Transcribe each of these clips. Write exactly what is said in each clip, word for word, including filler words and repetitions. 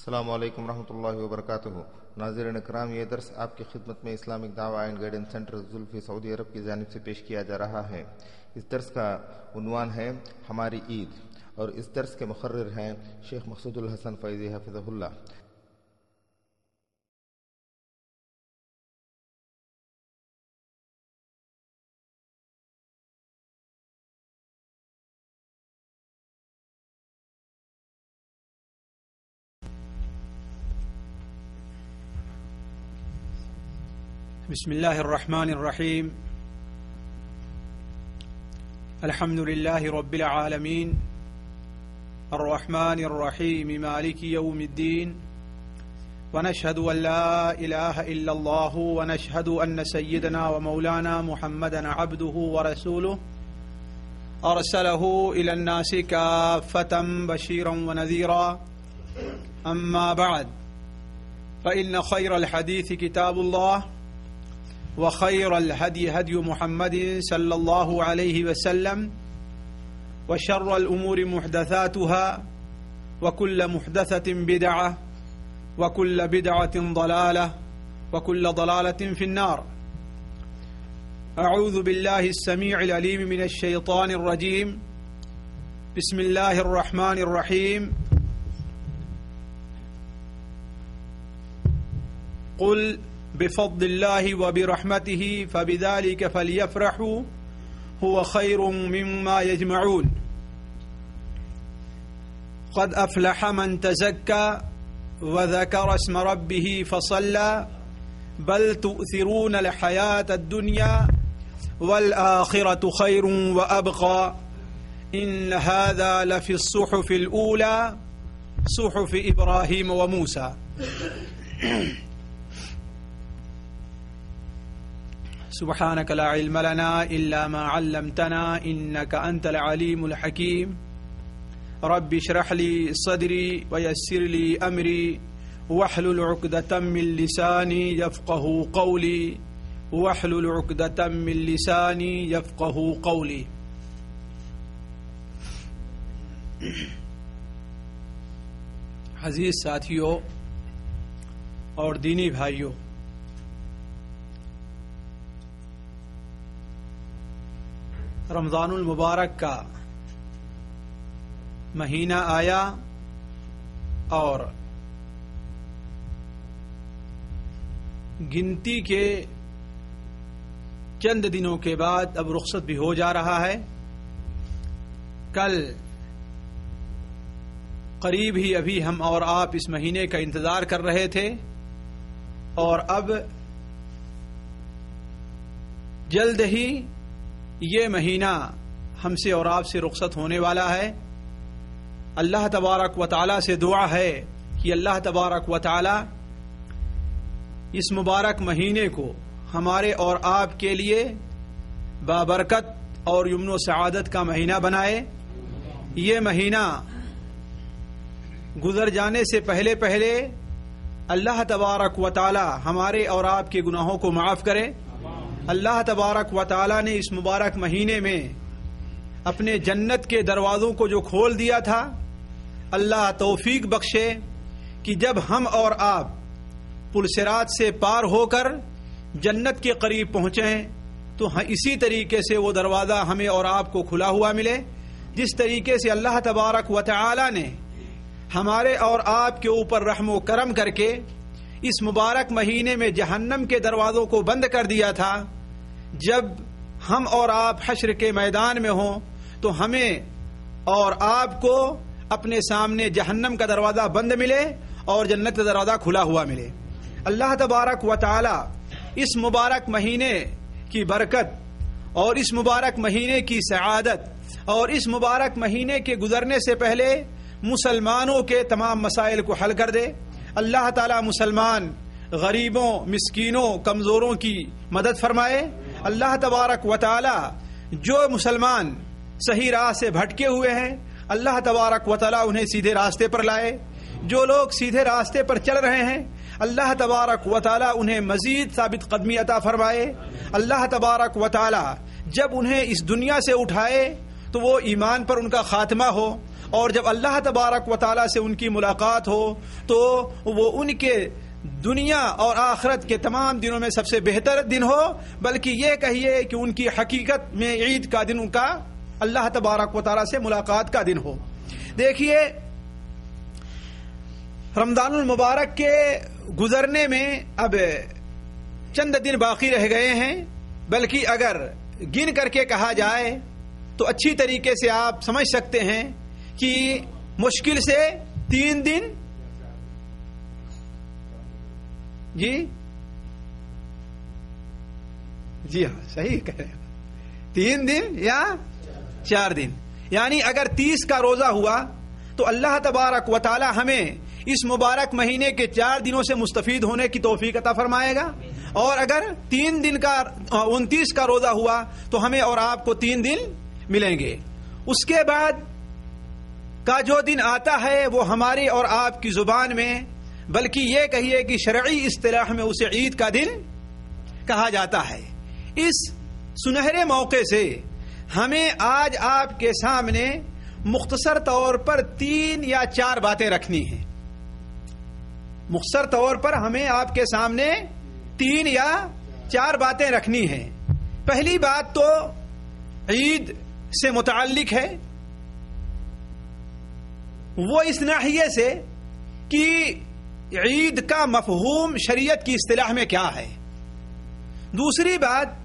السلام علیکم ورحمۃ اللہ وبرکاتہ۔ ناظرین اکرام، یہ درس آپ کی خدمت میں اسلامک دعویٰ اینڈ گائیڈنس سینٹر زلفی سعودی عرب کی جانب سے پیش کیا جا رہا ہے۔ اس درس کا عنوان ہے ہماری عید، اور اس درس کے مقرر ہیں شیخ مقصود الحسن فیضی حفظہ اللہ۔ بسم اللہ الرحمن الرحیم، الحمد للہ رب العالمین، الرحمن الرحیم، مالک یوم الدین، ونشہد ان لا الہ الا اللہ، ونشہد ان سیدنا ومولانا محمدا عبدہ ورسولہ، ارسلہ الی الناس کافۃ بشیرا ونذیرا، اما بعد فإن خیر الحدیث کتاب اللہ، وخير الهدي هدي محمد صلى الله عليه وسلم، وشر الأمور محدثاتها، وكل محدثة بدعة، وكل بدعة ضلالة، وكل ضلالة في النار. أعوذ بالله السميع العليم من الشيطان الرجيم. بسم الله الرحمن الرحيم. قل بفضل الله وبرحمته فبذلك فليفرحوا هو خير مما يجمعون. قد أفلح من تزكى وذكر اسم ربه فصلى بل تؤثرون الحياة الدنيا والآخرة خير وأبقى إن هذا لفي الصحف الأولى صحف إبراهيم وموسى. سبحانك لا علم لنا إلا ما علمتنا إنك أنت العليم الحكيم. رب اشرح لي صدري ويسر لي أمري واحلل عقدة من لساني يفقهوا قولي واحلل عقدة من لساني يفقهوا قولي. عزیز ساتھیوں اور دینی بھائیوں، رمضان المبارک کا مہینہ آیا اور گنتی کے چند دنوں کے بعد اب رخصت بھی ہو جا رہا ہے۔ کل قریب ہی ابھی ہم اور آپ اس مہینے کا انتظار کر رہے تھے، اور اب جلد ہی یہ مہینہ ہم سے اور آپ سے رخصت ہونے والا ہے۔ اللہ تبارک و تعالی سے دعا ہے کہ اللہ تبارک و تعالی اس مبارک مہینے کو ہمارے اور آپ کے لیے بابرکت اور یمن و سعادت کا مہینہ بنائے۔ یہ مہینہ گزر جانے سے پہلے پہلے اللہ تبارک و تعالی ہمارے اور آپ کے گناہوں کو معاف کرے۔ اللہ تبارک و تعالی نے اس مبارک مہینے میں اپنے جنت کے دروازوں کو جو کھول دیا تھا، اللہ توفیق بخشے کہ جب ہم اور آپ پلصراط سے پار ہو کر جنت کے قریب پہنچیں تو اسی طریقے سے وہ دروازہ ہمیں اور آپ کو کھلا ہوا ملے، جس طریقے سے اللہ تبارک و تعالی نے ہمارے اور آپ کے اوپر رحم و کرم کر کے اس مبارک مہینے میں جہنم کے دروازوں کو بند کر دیا تھا۔ جب ہم اور آپ حشر کے میدان میں ہوں تو ہمیں اور آپ کو اپنے سامنے جہنم کا دروازہ بند ملے اور جنت کا دروازہ کھلا ہوا ملے۔ اللہ تبارک و تعالی اس مبارک مہینے کی برکت اور اس مبارک مہینے کی سعادت اور اس مبارک مہینے کے گزرنے سے پہلے مسلمانوں کے تمام مسائل کو حل کر دے۔ اللہ تعالی مسلمان غریبوں، مسکینوں، کمزوروں کی مدد فرمائے۔ اللہ تبارک و تعالی جو مسلمان صحیح راہ سے بھٹکے ہوئے ہیں، اللہ تبارک و تعالی انہیں سیدھے راستے پر لائے۔ جو لوگ سیدھے راستے پر چل رہے ہیں، اللہ تبارک و تعالی انہیں مزید ثابت قدمی عطا فرمائے۔ اللہ تبارک و تعالی جب انہیں اس دنیا سے اٹھائے تو وہ ایمان پر ان کا خاتمہ ہو اور جب اللہ تبارک و تعالی سے ان کی ملاقات ہو تو وہ ان کے دنیا اور آخرت کے تمام دنوں میں سب سے بہتر دن ہو، بلکہ یہ کہیے کہ ان کی حقیقت میں عید کا دن ان کا اللہ تبارک و تعالی سے ملاقات کا دن ہو۔ دیکھیے رمضان المبارک کے گزرنے میں اب چند دن باقی رہ گئے ہیں، بلکہ اگر گن کر کے کہا جائے تو اچھی طریقے سے آپ سمجھ سکتے ہیں کہ مشکل سے تین دن جی جی ہاں صحیح کہہ رہے ہیں، تین دن یا چار دن، یعنی اگر تیس کا روزہ ہوا تو اللہ تبارک و تعالی ہمیں اس مبارک مہینے کے چار دنوں سے مستفید ہونے کی توفیق عطا فرمائے گا، اور اگر تین دن کا انتیس کا روزہ ہوا تو ہمیں اور آپ کو تین دن ملیں گے۔ اس کے بعد کا جو دن آتا ہے وہ ہماری اور آپ کی زبان میں، بلکہ یہ کہیے کہ شرعی اصطلاح میں اسے عید کا دن کہا جاتا ہے۔ اس سنہرے موقع سے ہمیں آج آپ کے سامنے مختصر طور پر تین یا چار باتیں رکھنی ہیں۔ مختصر طور پر ہمیں آپ کے سامنے تین یا چار باتیں رکھنی ہیں۔ پہلی بات تو عید سے متعلق ہے، وہ اس ناحیے سے کہ عید کا مفہوم شریعت کی اصطلاح میں کیا ہے۔ دوسری بات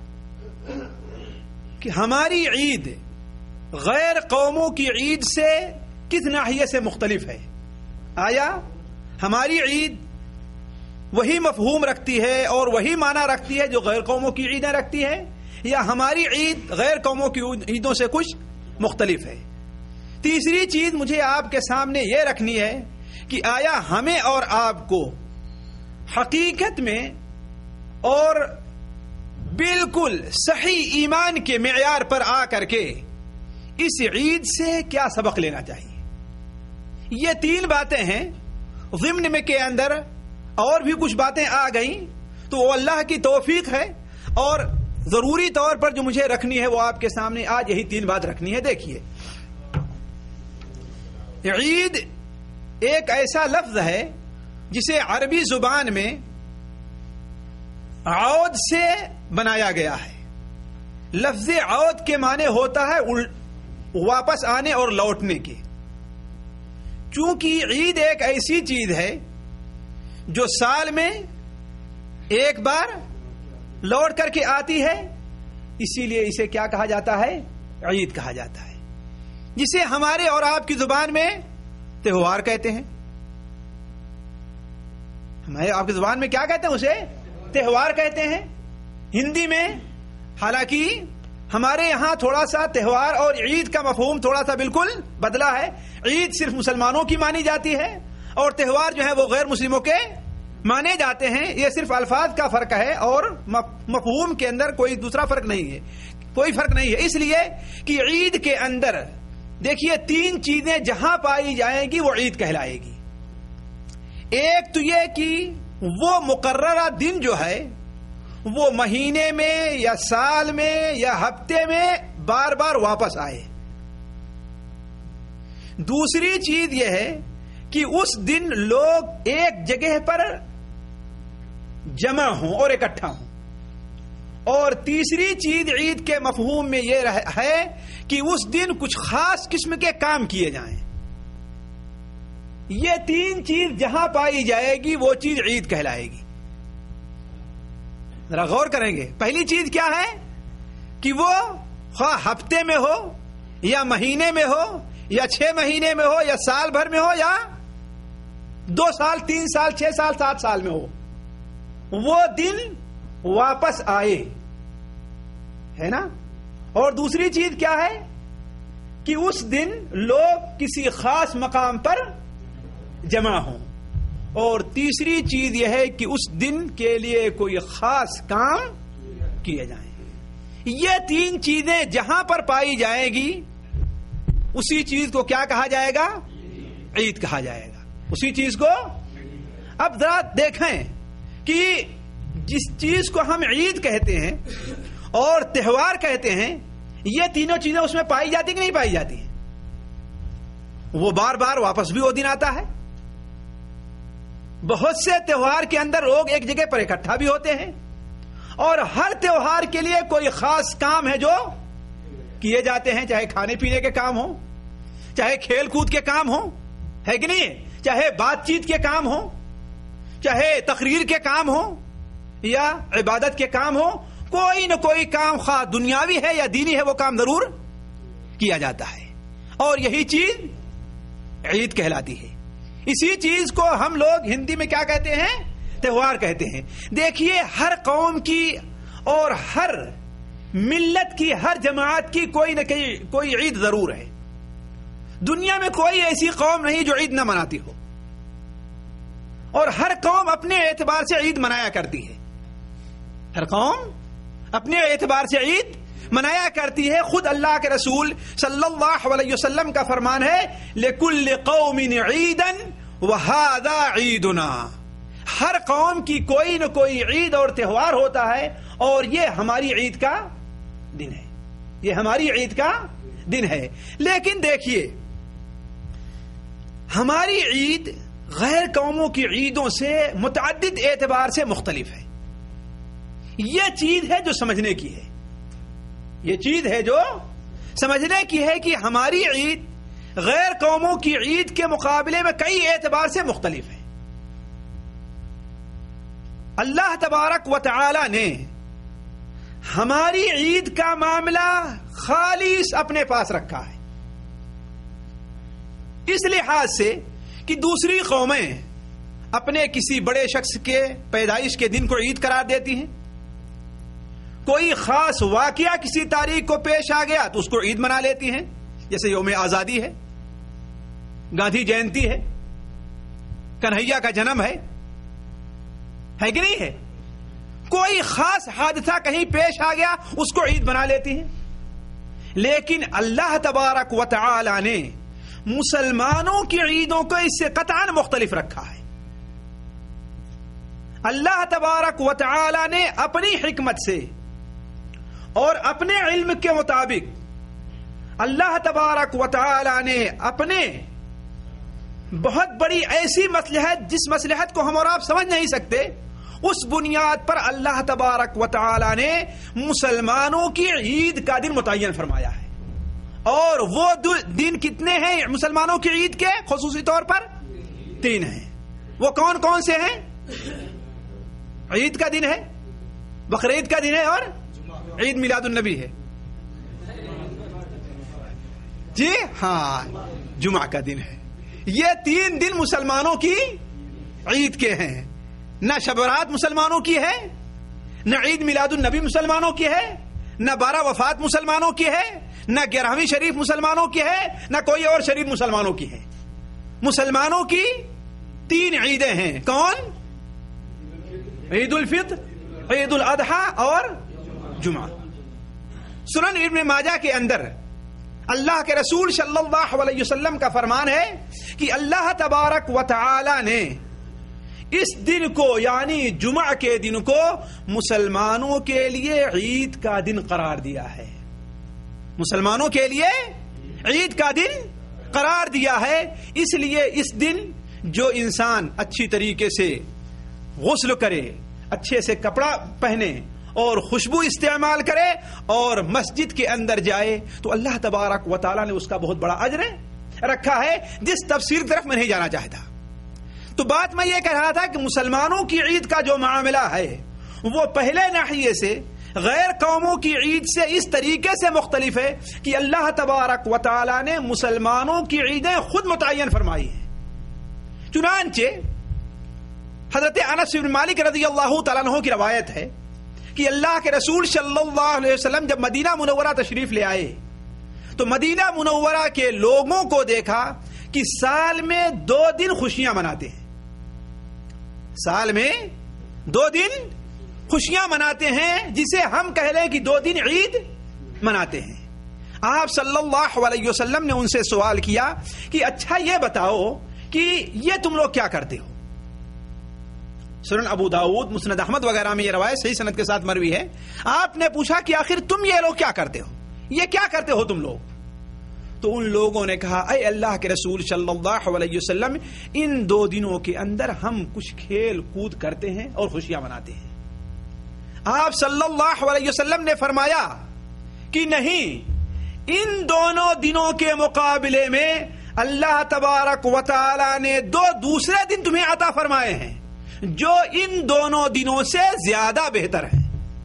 کہ ہماری عید غیر قوموں کی عید سے کس ناحیے سے مختلف ہے، آیا ہماری عید وہی مفہوم رکھتی ہے اور وہی معنی رکھتی ہے جو غیر قوموں کی عیدیں رکھتی ہے، یا ہماری عید غیر قوموں کی عیدوں سے کچھ مختلف ہے۔ تیسری چیز مجھے آپ کے سامنے یہ رکھنی ہے کہ آیا ہمیں اور آپ کو حقیقت میں اور بالکل صحیح ایمان کے معیار پر آ کر کے اس عید سے کیا سبق لینا چاہیے۔ یہ تین باتیں ہیں، ضمن میں کے اندر اور بھی کچھ باتیں آ گئیں تو وہ اللہ کی توفیق ہے، اور ضروری طور پر جو مجھے رکھنی ہے وہ آپ کے سامنے آج یہی تین بات رکھنی ہے۔ دیکھیے عید ایک ایسا لفظ ہے جسے عربی زبان میں عود سے بنایا گیا ہے۔ لفظ عود کے معنی ہوتا ہے واپس آنے اور لوٹنے کے۔ چونکہ عید ایک ایسی چیز ہے جو سال میں ایک بار لوٹ کر کے آتی ہے، اسی لیے اسے کیا کہا جاتا ہے، عید کہا جاتا ہے، جسے ہمارے اور آپ کی زبان میں تہوار کہتے ہیں۔ ہمارے آپ کی زبان میں کیا کہتے ہیں، اسے تہوار کہتے ہیں۔ ہندی میں حالانکہ ہمارے یہاں تھوڑا سا تہوار اور عید کا مفہوم تھوڑا سا بالکل بدلا ہے۔ عید صرف مسلمانوں کی مانی جاتی ہے اور تہوار جو ہے وہ غیر مسلموں کے مانے جاتے ہیں۔ یہ صرف الفاظ کا فرق ہے اور مفہوم کے اندر کوئی دوسرا فرق نہیں ہے، کوئی فرق نہیں ہے۔ اس لیے کہ عید کے اندر دیکھیے تین چیزیں جہاں پائی جائیں گی وہ عید کہلائے گی۔ ایک تو یہ کہ وہ مقررہ دن جو ہے وہ مہینے میں یا سال میں یا ہفتے میں بار بار واپس آئے۔ دوسری چیز یہ ہے کہ اس دن لوگ ایک جگہ پر جمع ہوں اور اکٹھا ہوں۔ اور تیسری چیز عید کے مفہوم میں یہ ہے کہ اس دن کچھ خاص قسم کے کام کیے جائیں۔ یہ تین چیز جہاں پائی جائے گی وہ چیز عید کہلائے گی۔ ذرا غور کریں گے، پہلی چیز کیا ہے کہ وہ خواہ ہفتے میں ہو یا مہینے میں ہو یا چھ مہینے میں ہو یا سال بھر میں ہو یا دو سال تین سال چھ سال سات سال میں ہو، وہ دن واپس آئے، ہے نا۔ اور دوسری چیز کیا ہے کہ اس دن لوگ کسی خاص مقام پر جمع ہوں، اور تیسری چیز یہ ہے کہ اس دن کے لیے کوئی خاص کام کیے جائیں۔ یہ تین چیزیں جہاں پر پائی جائیں گی اسی چیز کو کیا کہا جائے گا، عید کہا جائے گا، اسی چیز کو۔ اب ذرا دیکھیں کہ جس چیز کو ہم عید کہتے ہیں اور تہوار کہتے ہیں، یہ تینوں چیزیں اس میں پائی جاتی کہ نہیں پائی جاتی ہیں؟ وہ بار بار واپس بھی وہ دن آتا ہے. بہت سے تہوار کے اندر لوگ ایک جگہ پر اکٹھا بھی ہوتے ہیں اور ہر تہوار کے لیے کوئی خاص کام ہے جو کیے جاتے ہیں, چاہے کھانے پینے کے کام ہو, چاہے کھیل کود کے کام ہو, ہے کہ نہیں, چاہے بات چیت کے کام ہو, چاہے تقریر کے کام ہو یا عبادت کے کام ہو, کوئی نہ کوئی کام خواہ دنیاوی ہے یا دینی ہے وہ کام ضرور کیا جاتا ہے. اور یہی چیز عید کہلاتی ہے. اسی چیز کو ہم لوگ ہندی میں کیا کہتے ہیں؟ تہوار کہتے ہیں. دیکھیے ہر قوم کی اور ہر ملت کی, ہر جماعت کی کوئی نہ کوئی عید ضرور ہے. دنیا میں کوئی ایسی قوم نہیں جو عید نہ مناتی ہو, اور ہر قوم اپنے اعتبار سے عید منایا کرتی ہے. ہر قوم اپنے اعتبار سے عید منایا کرتی ہے. خود اللہ کے رسول صلی اللہ علیہ وسلم کا فرمان ہے, لِكُلِّ قَوْمٍ عِيدًا وَهَذَا عِيدُنَا. ہر قوم کی کوئی نہ کوئی عید اور تہوار ہوتا ہے, اور یہ ہماری عید کا دن ہے, یہ ہماری عید کا دن ہے. لیکن دیکھیے ہماری عید غیر قوموں کی عیدوں سے متعدد اعتبار سے مختلف ہے. یہ چیز ہے جو سمجھنے کی ہے, یہ چیز ہے جو سمجھنے کی ہے کہ ہماری عید غیر قوموں کی عید کے مقابلے میں کئی اعتبار سے مختلف ہے. اللہ تبارک و تعالی نے ہماری عید کا معاملہ خالص اپنے پاس رکھا ہے, اس لحاظ سے کہ دوسری قومیں اپنے کسی بڑے شخص کے پیدائش کے دن کو عید قرار دیتی ہیں. کوئی خاص واقعہ کسی تاریخ کو پیش آ گیا تو اس کو عید منا لیتی ہیں, جیسے یوم آزادی ہے, گاندھی جینتی ہے, کنہیا کا جنم ہے, ہے کہ نہیں ہے. کوئی خاص حادثہ کہیں پیش آ گیا اس کو عید بنا لیتی ہیں. لیکن اللہ تبارک و تعالی نے مسلمانوں کی عیدوں کو اس سے قطعاً مختلف رکھا ہے. اللہ تبارک و تعالی نے اپنی حکمت سے اور اپنے علم کے مطابق اللہ تبارک و تعالی نے اپنے بہت بڑی ایسی مصلحت, جس مصلحت کو ہم اور آپ سمجھ نہیں سکتے, اس بنیاد پر اللہ تبارک و تعالی نے مسلمانوں کی عید کا دن متعین فرمایا ہے. اور وہ دن کتنے ہیں مسلمانوں کی عید کے؟ خصوصی طور پر تین ہیں. وہ کون کون سے ہیں؟ عید کا دن ہے, بقرعید کا دن ہے, اور عید میلاد النبی ہے. جی ہاں, جمعہ کا دن ہے. یہ تین دن مسلمانوں کی عید کے ہیں. نہ شب برات مسلمانوں کی ہے, نہ عید میلاد النبی مسلمانوں کی ہے, نہ بارہ وفات مسلمانوں کی ہے, نہ گیارہویں شریف مسلمانوں کی ہے, نہ کوئی اور شریف مسلمانوں کی ہے. مسلمانوں کی تین عیدیں ہیں. کون؟ عید الفطر, عید الاضحیٰ اور جمعہ. سنن ابن ماجہ کے اندر اللہ کے رسول صلی اللہ علیہ وسلم کا فرمان ہے کہ اللہ تبارک و تعالی نے اس دن کو, یعنی جمعہ کے دن کو, مسلمانوں کے لیے عید کا دن قرار دیا ہے. مسلمانوں کے لیے عید کا دن قرار دیا ہے. اس لیے اس دن جو انسان اچھی طریقے سے غسل کرے, اچھے سے کپڑا پہنے اور خوشبو استعمال کرے اور مسجد کے اندر جائے, تو اللہ تبارک و تعالی نے اس کا بہت بڑا اجر رکھا ہے, جس تفسیر طرف میں نہیں جانا چاہتا. تو بات میں یہ کہہ رہا تھا کہ مسلمانوں کی عید کا جو معاملہ ہے وہ پہلے ناحیے سے غیر قوموں کی عید سے اس طریقے سے مختلف ہے کہ اللہ تبارک و تعالی نے مسلمانوں کی عیدیں خود متعین فرمائی ہیں. چنانچہ حضرت انس بن مالک رضی اللہ تعالیٰ عنہ کی روایت ہے کہ اللہ کے رسول صلی اللہ علیہ وسلم جب مدینہ منورہ تشریف لے آئے تو مدینہ منورہ کے لوگوں کو دیکھا کہ سال میں دو دن خوشیاں مناتے ہیں. سال میں دو دن خوشیاں مناتے ہیں, جسے ہم کہہ لیں کہ دو دن عید مناتے ہیں. آپ صلی اللہ علیہ وسلم نے ان سے سوال کیا کہ اچھا یہ بتاؤ کہ یہ تم لوگ کیا کرتے ہو. سنن ابو داؤد, مسند احمد وغیرہ میں یہ روایت صحیح سند کے ساتھ مروی ہے. آپ نے پوچھا کہ آخر تم یہ لوگ کیا کرتے ہو, یہ کیا کرتے ہو تم لوگ؟ تو ان لوگوں نے کہا اے اللہ کے رسول صلی اللہ علیہ وسلم، ان دو دنوں کے اندر ہم کچھ کھیل کود کرتے ہیں اور خوشیاں مناتے ہیں۔ آپ صلی اللہ علیہ وسلم نے فرمایا کہ نہیں، ان دونوں دنوں کے مقابلے میں اللہ تبارک و تعالی نے دو دوسرے دن تمہیں عطا فرمائے ہیں جو ان دونوں دنوں سے زیادہ بہتر ہیں۔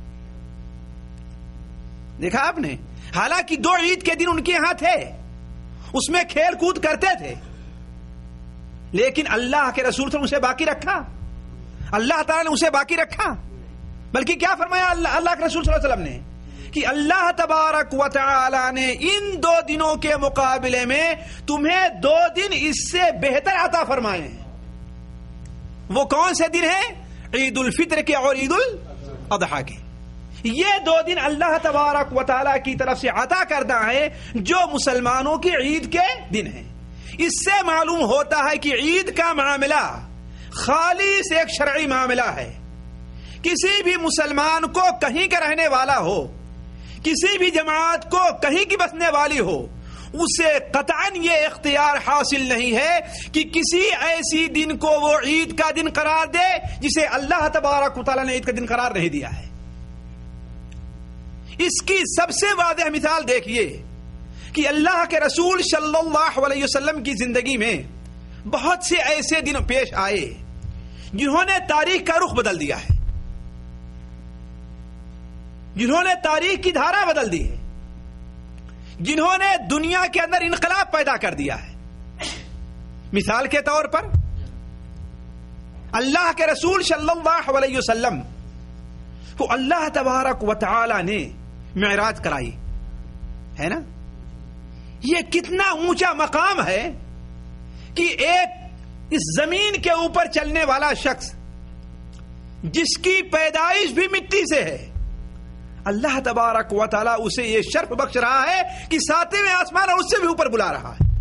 دیکھا آپ نے، حالانکہ دو عید کے دن ان کے ہاں تھے، اس میں کھیل کود کرتے تھے، لیکن اللہ کے رسول صلی اللہ علیہ وسلم اسے باقی رکھا، اللہ تعالی نے اسے باقی رکھا۔ بلکہ کیا فرمایا اللہ اللہ کے رسول صلی اللہ علیہ وسلم نے کہ اللہ تبارک و تعالی نے ان دو دنوں کے مقابلے میں تمہیں دو دن اس سے بہتر عطا فرمائے ہیں۔ وہ کون سے دن ہیں؟ عید الفطر کے اور عید الاضحیٰ کے۔ یہ دو دن اللہ تبارک و تعالی کی طرف سے عطا کردہ ہے جو مسلمانوں کی عید کے دن ہیں۔ اس سے معلوم ہوتا ہے کہ عید کا معاملہ خالص ایک شرعی معاملہ ہے۔ کسی بھی مسلمان کو کہیں کا رہنے والا ہو، کسی بھی جماعت کو کہیں کی بسنے والی ہو، اسے قطعاً یہ اختیار حاصل نہیں ہے کہ کسی ایسی دن کو وہ عید کا دن قرار دے جسے اللہ تبارک و تعالی نے عید کا دن قرار نہیں دیا ہے۔ اس کی سب سے واضح مثال دیکھیے کہ اللہ کے رسول صلی اللہ علیہ وسلم کی زندگی میں بہت سے ایسے دن پیش آئے جنہوں نے تاریخ کا رخ بدل دیا ہے، جنہوں نے تاریخ کی دھارا بدل دی ہے، جنہوں نے دنیا کے اندر انقلاب پیدا کر دیا ہے۔ مثال کے طور پر اللہ کے رسول صلی اللہ علیہ وسلم کو اللہ تبارک و تعالی نے معراج کرائی ہے نا۔ یہ کتنا اونچا مقام ہے کہ ایک اس زمین کے اوپر چلنے والا شخص جس کی پیدائش بھی مٹی سے ہے، اللہ تبارک و تعالی اسے یہ شرف بخش رہا ہے کہ ساتویں آسمان اور اس سے بھی اوپر بلا رہا ہے۔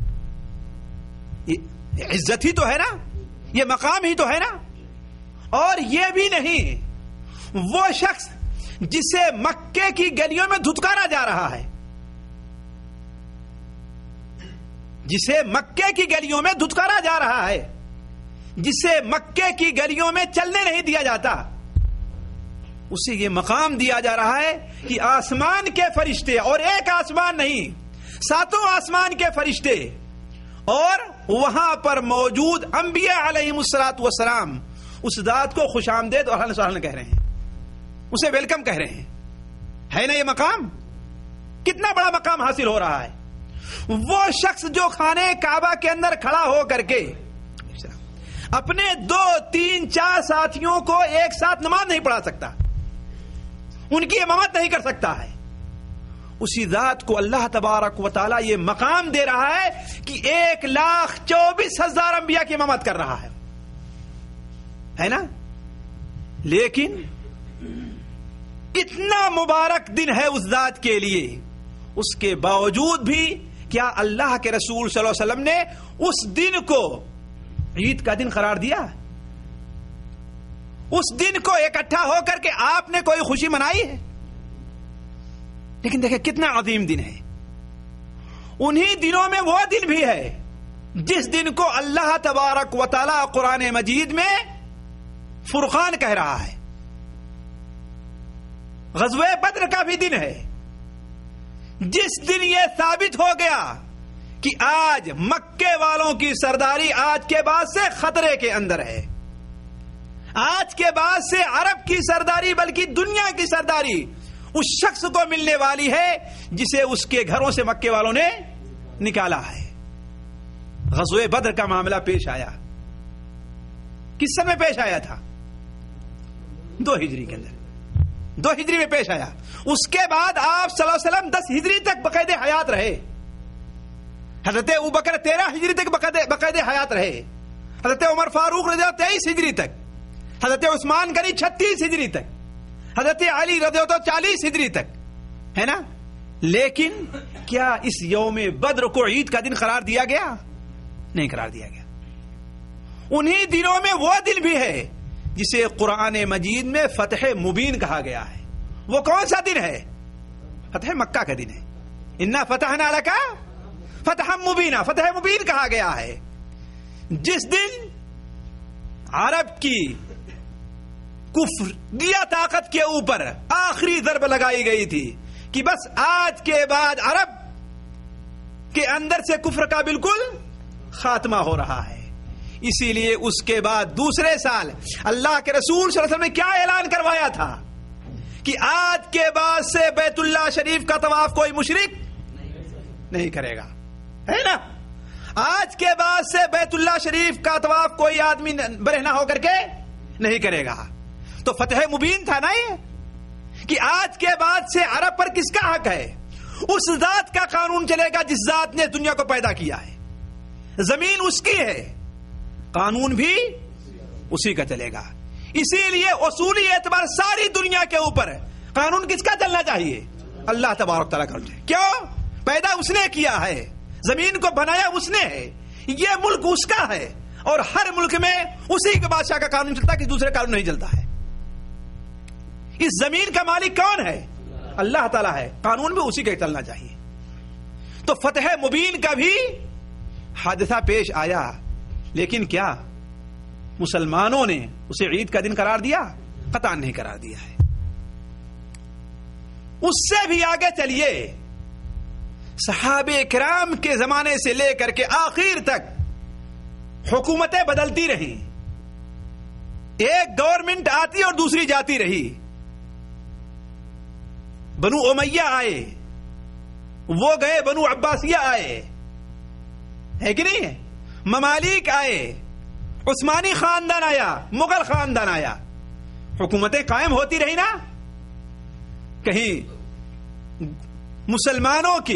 یہ عزت ہی تو ہے نا، یہ مقام ہی تو ہے نا۔ اور یہ بھی نہیں، وہ شخص جسے مکے کی گلیوں میں دھتکارا جا رہا ہے، جسے مکے کی گلیوں میں دھتکارا جا رہا ہے، جسے مکے کی گلیوں میں چلنے نہیں دیا جاتا، اسے یہ مقام دیا جا رہا ہے کہ آسمان کے فرشتے، اور ایک آسمان نہیں، ساتوں آسمان کے فرشتے اور وہاں پر موجود انبیاء علیہم الصلوۃ والسلام اس ذات کو خوش آمدید اور اہلا و سہلا کہہ رہے ہیں، اسے ویلکم کہہ رہے ہیں۔ ہے نا یہ مقام؟ کتنا بڑا مقام حاصل ہو رہا ہے۔ وہ شخص جو خانے کعبہ کے اندر کھڑا ہو کر کے اپنے دو تین چار ساتھیوں کو ایک ساتھ نماز نہیں پڑھا سکتا، ان کی امامت نہیں کر سکتا ہے، اسی ذات کو اللہ تبارک و تعالی یہ مقام دے رہا ہے کہ ایک لاکھ چوبیس ہزار انبیاء کی امامت کر رہا ہے، ہے نا۔ لیکن اتنا مبارک دن ہے اس ذات کے لیے، اس کے باوجود بھی کیا اللہ کے رسول صلی اللہ علیہ وسلم نے اس دن کو عید کا دن قرار دیا؟ اس دن کو اکٹھا ہو کر کے آپ نے کوئی خوشی منائی ہے؟ لیکن دیکھیں کتنا عظیم دن ہے۔ انہی دنوں میں وہ دن بھی ہے جس دن کو اللہ تبارک و تعالی قرآن مجید میں فرقان کہہ رہا ہے، غزوہ بدر کا بھی دن ہے، جس دن یہ ثابت ہو گیا کہ آج مکے والوں کی سرداری آج کے بعد سے خطرے کے اندر ہے، آج کے بعد سے عرب کی سرداری بلکہ دنیا کی سرداری اس شخص کو ملنے والی ہے جسے اس کے گھروں سے مکے والوں نے نکالا ہے۔ غزوہ بدر کا معاملہ پیش آیا، کس سن میں پیش آیا تھا؟ دو ہجری کے اندر، دو ہجری میں پیش آیا۔ اس کے بعد آپ صلی اللہ علیہ وسلم دس ہجری تک باقاعد حیات رہے، حضرت ابوبکر تیرہ ہجری تک باقاعد حیات رہے، حضرت عمر فاروق رضی اللہ تیئیس ہجری تک، حضرت عثمان غنی چھتیس ہجری تک، حضرت علی رضی اللہ چالیس ہجری تک، ہے نا۔ لیکن کیا اس یوم بدر کو عید کا دن قرار دیا گیا؟ نہیں قرار دیا گیا۔ انہی دنوں میں وہ دن بھی ہے جسے قرآن مجید میں فتح مبین کہا گیا ہے۔ وہ کون سا دن ہے؟ فتح مکہ کا دن ہے۔ انا فتحنا لک فتح مبینہ، فتح مبین کہا گیا ہے جس دن عرب کی کفر دیا طاقت کے اوپر آخری ضرب لگائی گئی تھی کہ بس آج کے بعد عرب کے اندر سے کفر کا بالکل خاتمہ ہو رہا ہے. اسی لیے اس کے بعد دوسرے سال اللہ کے رسول صلی اللہ علیہ وسلم نے کیا اعلان کروایا تھا کہ آج کے بعد سے بیت اللہ شریف کا طواف کوئی مشرک نہیں کرے گا، ہے نا. آج کے بعد سے بیت اللہ شریف کا طواف کوئی آدمی برہنہ ہو کر کے نہیں کرے گا. تو فتح مبین تھا نا یہ کہ آج کے بعد سے عرب پر کس کا حق ہے؟ اس ذات کا قانون چلے گا جس ذات نے دنیا کو پیدا کیا ہے. زمین اس کی ہے، قانون بھی اسی کا چلے گا. اسی لیے اصولی اعتبار ساری دنیا کے اوپر قانون کس کا چلنا چاہیے؟ اللہ تبارک تعالیٰ کا. کیوں؟ پیدا اس نے کیا ہے، زمین کو بنایا اس نے ہے، یہ ملک اس کا ہے، اور ہر ملک میں اسی کے بادشاہ کا قانون چلتا ہے کہ دوسرے قانون نہیں چلتا ہے. اس زمین کا مالک کون ہے؟ اللہ تعالیٰ ہے، قانون بھی اسی کا چلنا چاہیے. تو فتح مبین کا بھی حادثہ پیش آیا، لیکن کیا مسلمانوں نے اسے عید کا دن قرار دیا؟ قطعاً نہیں قرار دیا ہے. اس سے بھی آگے چلیے، صحابہ کرام کے زمانے سے لے کر کے آخر تک حکومتیں بدلتی رہیں، ایک گورنمنٹ آتی اور دوسری جاتی رہی. بنو امیہ آئے، وہ گئے، بنو عباسیہ آئے، ہے کہ نہیں؟ ممالک آئے، عثمانی خاندان آیا، مغل خاندان آیا، حکومتیں قائم ہوتی رہی نا. کہیں مسلمانوں کی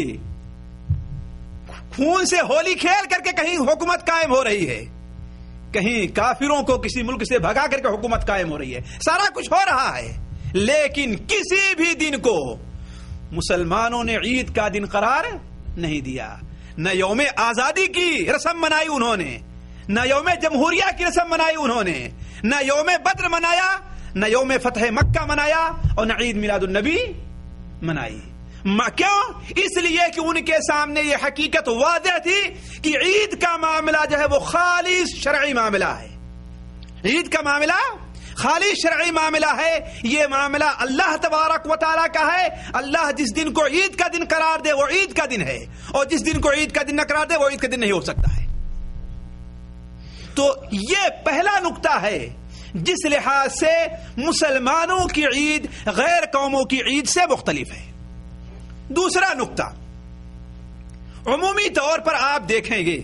خون سے ہولی کھیل کر کے کہیں حکومت قائم ہو رہی ہے، کہیں کافروں کو کسی ملک سے بھگا کر کے حکومت قائم ہو رہی ہے. سارا کچھ ہو رہا ہے، لیکن کسی بھی دن کو مسلمانوں نے عید کا دن قرار نہیں دیا. نہ یوم آزادی کی رسم منائی انہوں نے، نہ یوم جمہوریہ کی رسم منائی انہوں نے، نہ یوم بدر منایا، نہ یوم فتح مکہ منایا، اور نہ عید میلاد النبی منائی. کیوں؟ اس لیے کہ ان کے سامنے یہ حقیقت واضح تھی کہ عید کا معاملہ جو ہے وہ خالص شرعی معاملہ ہے. عید کا معاملہ خالص شرعی معاملہ ہے. یہ معاملہ اللہ تبارک و تعالیٰ کا ہے. اللہ جس دن کو عید کا دن قرار دے وہ عید کا دن ہے، اور جس دن کو عید کا دن نہ قرار دے وہ عید کا دن نہیں ہو سکتا ہے. تو یہ پہلا نقطہ ہے جس لحاظ سے مسلمانوں کی عید غیر قوموں کی عید سے مختلف ہے. دوسرا نقطہ، عمومی طور پر آپ دیکھیں گے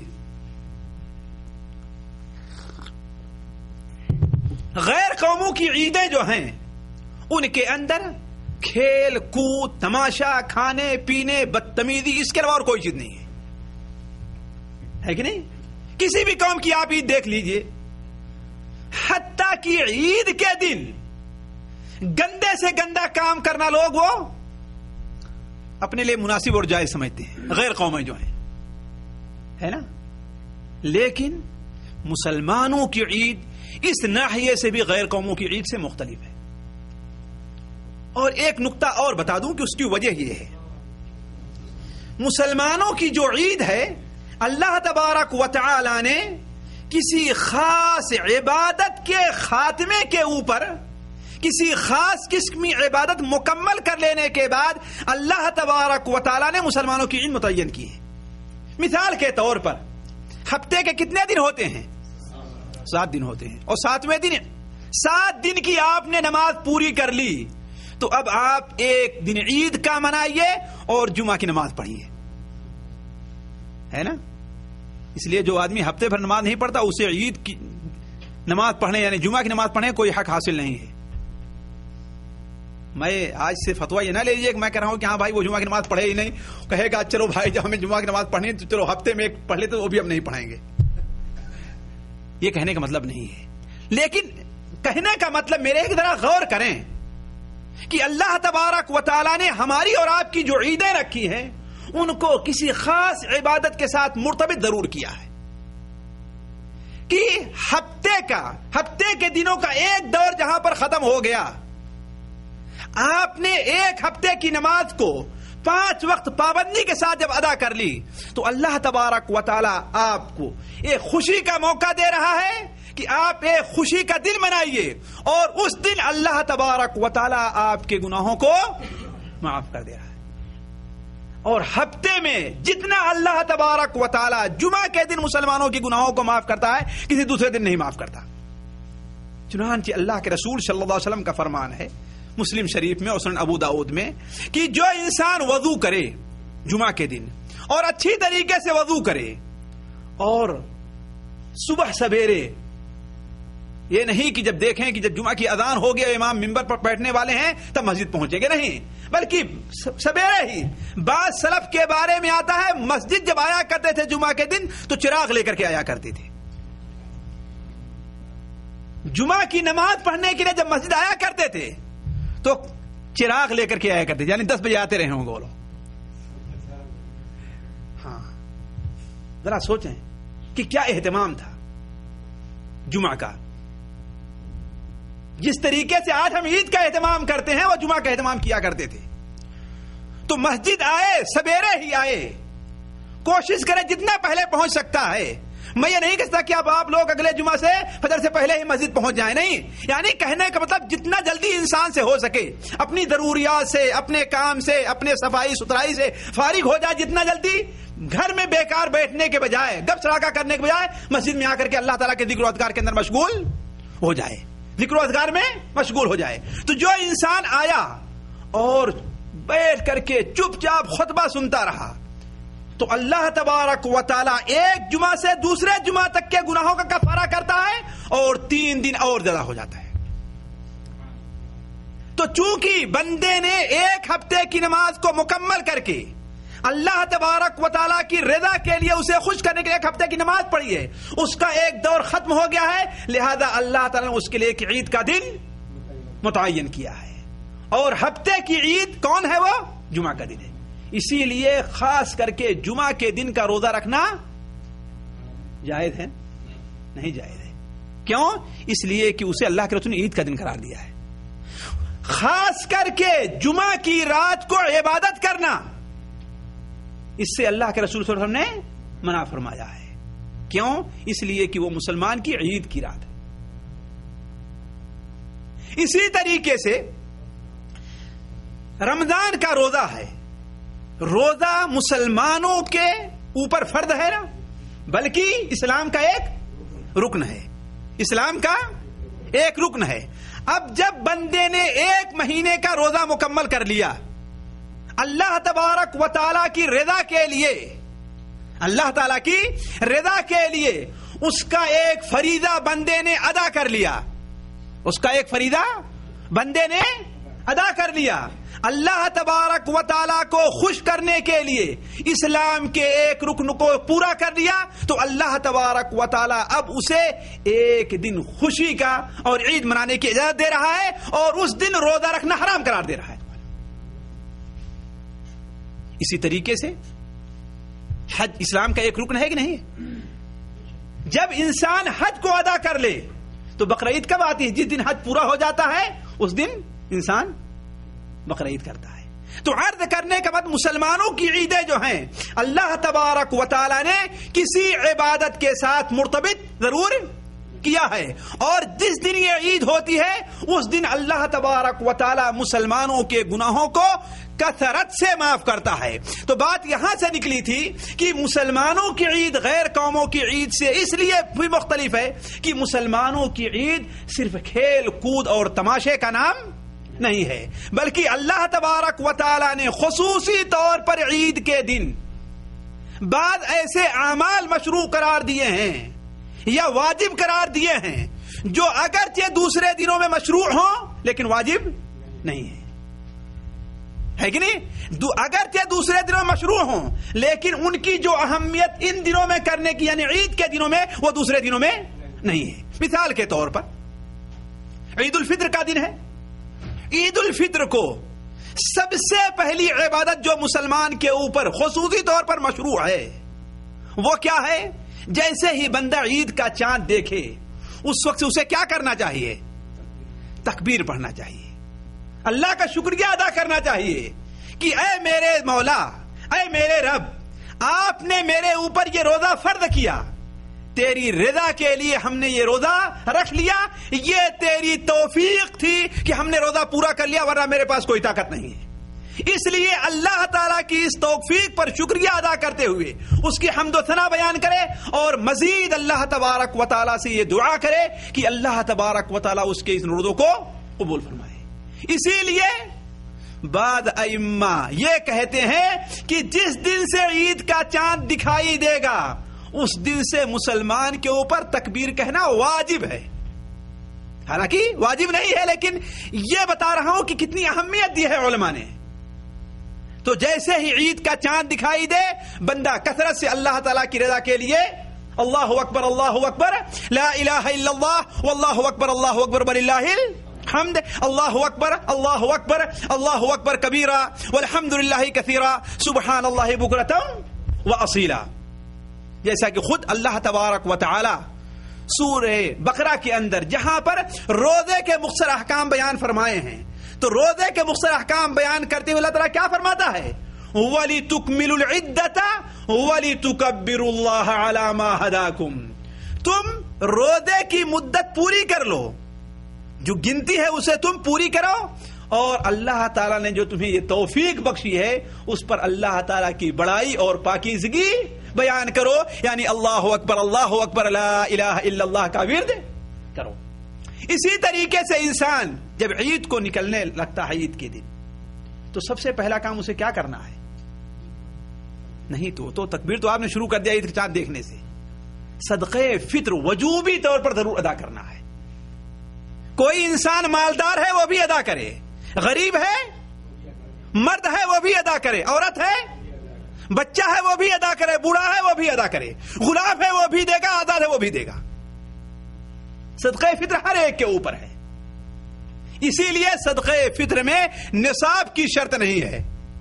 غیر قوموں کی عیدیں جو ہیں ان کے اندر کھیل کود، تماشا، کھانے پینے، بدتمیزی، اس کے علاوہ اور کوئی چیز نہیں ہے، ہے کہ نہیں؟ کسی بھی قوم کی آپ عید دیکھ لیجئے، حتیٰ کہ عید کے دن گندے سے گندا کام کرنا لوگ وہ اپنے لیے مناسب اور جائز سمجھتے ہیں، غیر قومیں جو ہیں، ہے نا. لیکن مسلمانوں کی عید اس ناحیے سے بھی غیر قوموں کی عید سے مختلف ہے. اور ایک نقطہ اور بتا دوں کہ اس کی وجہ یہ ہے، مسلمانوں کی جو عید ہے اللہ تبارک و تعالی نے کسی خاص عبادت کے خاتمے کے اوپر، کسی خاص قسم کی عبادت مکمل کر لینے کے بعد اللہ تبارک و تعالی نے مسلمانوں کی عید متعین کی ہے. مثال کے طور پر ہفتے کے کتنے دن ہوتے ہیں؟ سات دن ہوتے ہیں، اور ساتویں دن سات دن کی آپ نے نماز پوری کر لی تو اب آپ ایک دن عید کا منائیے اور جمعہ کی نماز پڑھیے، ہے نا. اس لیے جو آدمی ہفتے بھر نماز نہیں پڑھتا اسے عید کی نماز پڑھنے یعنی جمعہ کی نماز پڑھنے کوئی حق حاصل نہیں ہے. میں آج سے فتویٰ یہ نہ لیجیے کہ میں کہہ رہا ہوں کہ ہاں بھائی وہ جمعہ کی نماز پڑھے ہی نہیں، کہے گا چلو بھائی جب ہمیں جمعہ کی نماز پڑھنی تو چلو ہفتے میں ایک پڑھ لیتے وہ بھی ہم نہیں پڑھیں گے. یہ کہنے کا مطلب نہیں ہے. لیکن کہنے کا مطلب میرے ایک ذرا غور کریں کہ اللہ تبارک و تعالیٰ نے ہماری اور آپ کی جو عیدیں رکھی ہیں ان کو کسی خاص عبادت کے ساتھ مرتبط ضرور کیا ہے کہ ہفتے کا ہفتے کے دنوں کا ایک دور جہاں پر ختم ہو گیا، آپ نے ایک ہفتے کی نماز کو پانچ وقت پابندی کے ساتھ جب ادا کر لی تو اللہ تبارک و تعالی آپ کو ایک خوشی کا موقع دے رہا ہے کہ آپ ایک خوشی کا دن منائیے، اور اس دن اللہ تبارک و تعالی آپ کے گناہوں کو معاف کر دے رہا ہے۔ اور ہفتے میں جتنا اللہ تبارک و تعالی جمعہ کے دن مسلمانوں کے گناہوں کو معاف کرتا ہے، کسی دوسرے دن نہیں معاف کرتا۔ چنانچہ اللہ کے رسول صلی اللہ علیہ وسلم کا فرمان ہے مسلم شریف میں اور سنن ابو داؤد میں کہ جو انسان وضو کرے جمعہ کے دن اور اچھی طریقے سے وضو کرے، اور صبح سویرے، یہ نہیں کہ جب دیکھیں کہ جب جمعہ کی اذان ہو گیا امام منبر پر بیٹھنے والے ہیں تب مسجد پہنچیں گے، نہیں، بلکہ سویرے ہی۔ بعض سلف کے بارے میں آتا ہے مسجد جب آیا کرتے تھے جمعہ کے دن تو چراغ لے کر کے آیا کرتے تھے۔ جمعہ کی نماز پڑھنے کے لیے جب مسجد آیا کرتے تھے تو چراغ لے کر کے آیا کرتے تھے، یعنی دس بجے آتے رہے ہوں گے وہ لوگ۔ ہاں، ذرا سوچیں کہ کیا اہتمام تھا جمعہ کا۔ جس طریقے سے آج ہم عید کا اہتمام کرتے ہیں وہ جمعہ کا اہتمام کیا کرتے تھے۔ تو مسجد آئے، سویرے ہی آئے، کوشش کریں جتنا پہلے پہنچ سکتا ہے۔ میں یہ نہیں کہتا کہ اب آپ لوگ اگلے جمعہ سے فجر سے پہلے ہی مسجد پہنچ جائیں، نہیں، یعنی کہنے کا مطلب جتنا جلدی انسان سے ہو سکے اپنی ضروریات سے، اپنے کام سے، اپنے صفائی ستھرائی سے فارغ ہو جائے، جتنا جلدی گھر میں بیکار بیٹھنے کے بجائے، گپ سڑاکا کرنے کے بجائے مسجد میں آ کر کے اللہ تعالیٰ کے ذکر و اذکار کے اندر مشغول ہو جائے، ذکر و اذکار میں مشغول ہو جائے۔ تو جو انسان آیا اور بیٹھ کر کے چپ چاپ خطبہ سنتا رہا تو اللہ تبارک و تعالیٰ ایک جمعہ سے دوسرے جمعہ تک کے گناہوں کا کفارہ کرتا ہے اور تین دن اور زیادہ ہو جاتا ہے۔ تو چونکہ بندے نے ایک ہفتے کی نماز کو مکمل کر کے اللہ تبارک و تعالیٰ کی رضا کے لیے، اسے خوش کرنے کے لیے ایک ہفتے کی نماز پڑھی ہے، اس کا ایک دور ختم ہو گیا ہے، لہذا اللہ تعالیٰ نے اس کے لیے ایک عید کا دن متعین کیا ہے، اور ہفتے کی عید کون ہے؟ وہ جمعہ کا دن ہے۔ اسی لیے خاص کر کے جمعہ کے دن کا روزہ رکھنا جائز ہے؟ نہیں جائز ہے۔ کیوں؟ اس لیے کہ اسے اللہ کے رسول نے عید کا دن قرار دیا ہے۔ خاص کر کے جمعہ کی رات کو عبادت کرنا، اس سے اللہ کے رسول صلی اللہ علیہ وسلم نے منع فرمایا ہے۔ کیوں؟ اس لیے کہ وہ مسلمان کی عید کی رات ہے۔ اسی طریقے سے رمضان کا روزہ ہے، روزہ مسلمانوں کے اوپر فرض ہے نا، بلکہ اسلام کا ایک رکن ہے، اسلام کا ایک رکن ہے۔ اب جب بندے نے ایک مہینے کا روزہ مکمل کر لیا اللہ تبارک و تعالیٰ کی رضا کے لیے، اللہ تعالیٰ کی رضا کے لیے اس کا ایک فریضہ بندے نے ادا کر لیا، اس کا ایک فریضہ بندے نے ادا کر لیا، اللہ تبارک و تعالیٰ کو خوش کرنے کے لیے اسلام کے ایک رکن کو پورا کر دیا، تو اللہ تبارک و تعالیٰ اب اسے ایک دن خوشی کا اور عید منانے کی اجازت دے رہا ہے، اور اس دن روزہ رکھنا حرام قرار دے رہا ہے۔ اسی طریقے سے حج اسلام کا ایک رکن ہے کہ نہیں؟ جب انسان حج کو ادا کر لے تو بقرعید کب آتی ہے؟ جس دن حج پورا ہو جاتا ہے اس دن انسان بقرعید کرتا ہے۔ تو عرض کرنے کے بعد مسلمانوں کی عیدیں جو ہیں اللہ تبارک و تعالی نے کسی عبادت کے ساتھ مرتبط ضرور کیا ہے، اور جس دن یہ عید ہوتی ہے اس دن اللہ تبارک و تعالی مسلمانوں کے گناہوں کو کثرت سے معاف کرتا ہے۔ تو بات یہاں سے نکلی تھی کہ مسلمانوں کی عید غیر قوموں کی عید سے اس لیے بھی مختلف ہے کہ مسلمانوں کی عید صرف کھیل کود اور تماشے کا نام نہیں ہے، بلکہ اللہ تبارک و تعالی نے خصوصی طور پر عید کے دن بعض ایسے اعمال مشروع قرار دیے ہیں یا واجب قرار دیے ہیں جو اگرچہ دوسرے دنوں میں مشروع ہوں لیکن واجب نہیں ہے، ہے کہ نہیں؟ اگرچہ دوسرے دنوں میں مشروع ہوں لیکن ان کی جو اہمیت ان دنوں میں کرنے کی یعنی عید کے دنوں میں وہ دوسرے دنوں میں نہیں ہے۔ مثال کے طور پر عید الفطر کا دن ہے، عید الفطر کو سب سے پہلی عبادت جو مسلمان کے اوپر خصوصی طور پر مشروع ہے وہ کیا ہے؟ جیسے ہی بندہ عید کا چاند دیکھے اس وقت سے اسے کیا کرنا چاہیے؟ تکبیر پڑھنا چاہیے، اللہ کا شکریہ ادا کرنا چاہیے کہ اے میرے مولا، اے میرے رب، آپ نے میرے اوپر یہ روزہ فرض کیا، تیری رضا کے لیے ہم نے یہ روزہ رکھ لیا، یہ تیری توفیق تھی کہ ہم نے روزہ پورا کر لیا، ورنہ میرے پاس کوئی طاقت نہیں ہے۔ اس لیے اللہ تعالیٰ کی اس توفیق پر شکریہ ادا کرتے ہوئے اس کی حمد و ثنا بیان کرے، اور مزید اللہ تبارک و تعالیٰ سے یہ دعا کرے کہ اللہ تبارک و تعالیٰ اس کے اس روزوں کو قبول فرمائے۔ اسی لیے بعد ائمہ یہ کہتے ہیں کہ جس دن سے عید کا چاند دکھائی دے گا اس دن سے مسلمان کے اوپر تکبیر کہنا واجب ہے۔ حالانکہ واجب نہیں ہے، لیکن یہ بتا رہا ہوں کہ کتنی اہمیت دی ہے علماء نے۔ تو جیسے ہی عید کا چاند دکھائی دے، بندہ کثرت سے اللہ تعالیٰ کی رضا کے لیے اللہ اکبر اللہ اکبر لا الہ الا اللہ واللہ اکبر اللہ اکبر وللہ الحمد اللہ اکبر اللہ اکبر اللہ اکبر کبیرہ والحمد للہ کثیرہ سبحان اللہ بکرۃ واصیلا، جیسا کہ خود اللہ تبارک و تعالی سورہ بقرہ کے اندر جہاں پر روزے کے مختصر احکام بیان فرمائے ہیں، تو روزے کے مختصر احکام بیان کرتے ہوئے اللہ تعالیٰ کیا فرماتا ہے؟ وَلِتُكْمِلُوا الْعِدَّةَ وَلِتُكَبِّرُوا اللَّهَ عَلَى مَا هَدَاكُمْ، تم روزے کی مدت پوری کر لو، جو گنتی ہے اسے تم پوری کرو، اور اللہ تعالیٰ نے جو تمہیں یہ توفیق بخشی ہے اس پر اللہ تعالیٰ کی بڑائی اور پاکیزگی بیان کرو، یعنی اللہ اکبر اللہ اکبر لا الہ الا اللہ کا ورد کرو۔ اسی طریقے سے انسان جب عید کو نکلنے لگتا ہے، عید کے دن، تو سب سے پہلا کام اسے کیا کرنا ہے؟ نہیں تو تو تکبیر تو آپ نے شروع کر دیا عید کا چاند دیکھنے سے، صدقے فطر وجوبی طور پر ضرور ادا کرنا ہے۔ کوئی انسان مالدار ہے وہ بھی ادا کرے، غریب ہے، مرد ہے وہ بھی ادا کرے، عورت ہے، بچہ ہے وہ بھی ادا کرے، بوڑھا ہے وہ بھی ادا کرے، غلام ہے وہ بھی دے گا، آزاد ہے وہ بھی دے گا۔ صدقہ فطر ہر ایک کے اوپر ہے، اسی لیے صدقہ فطر میں نصاب کی شرط نہیں ہے۔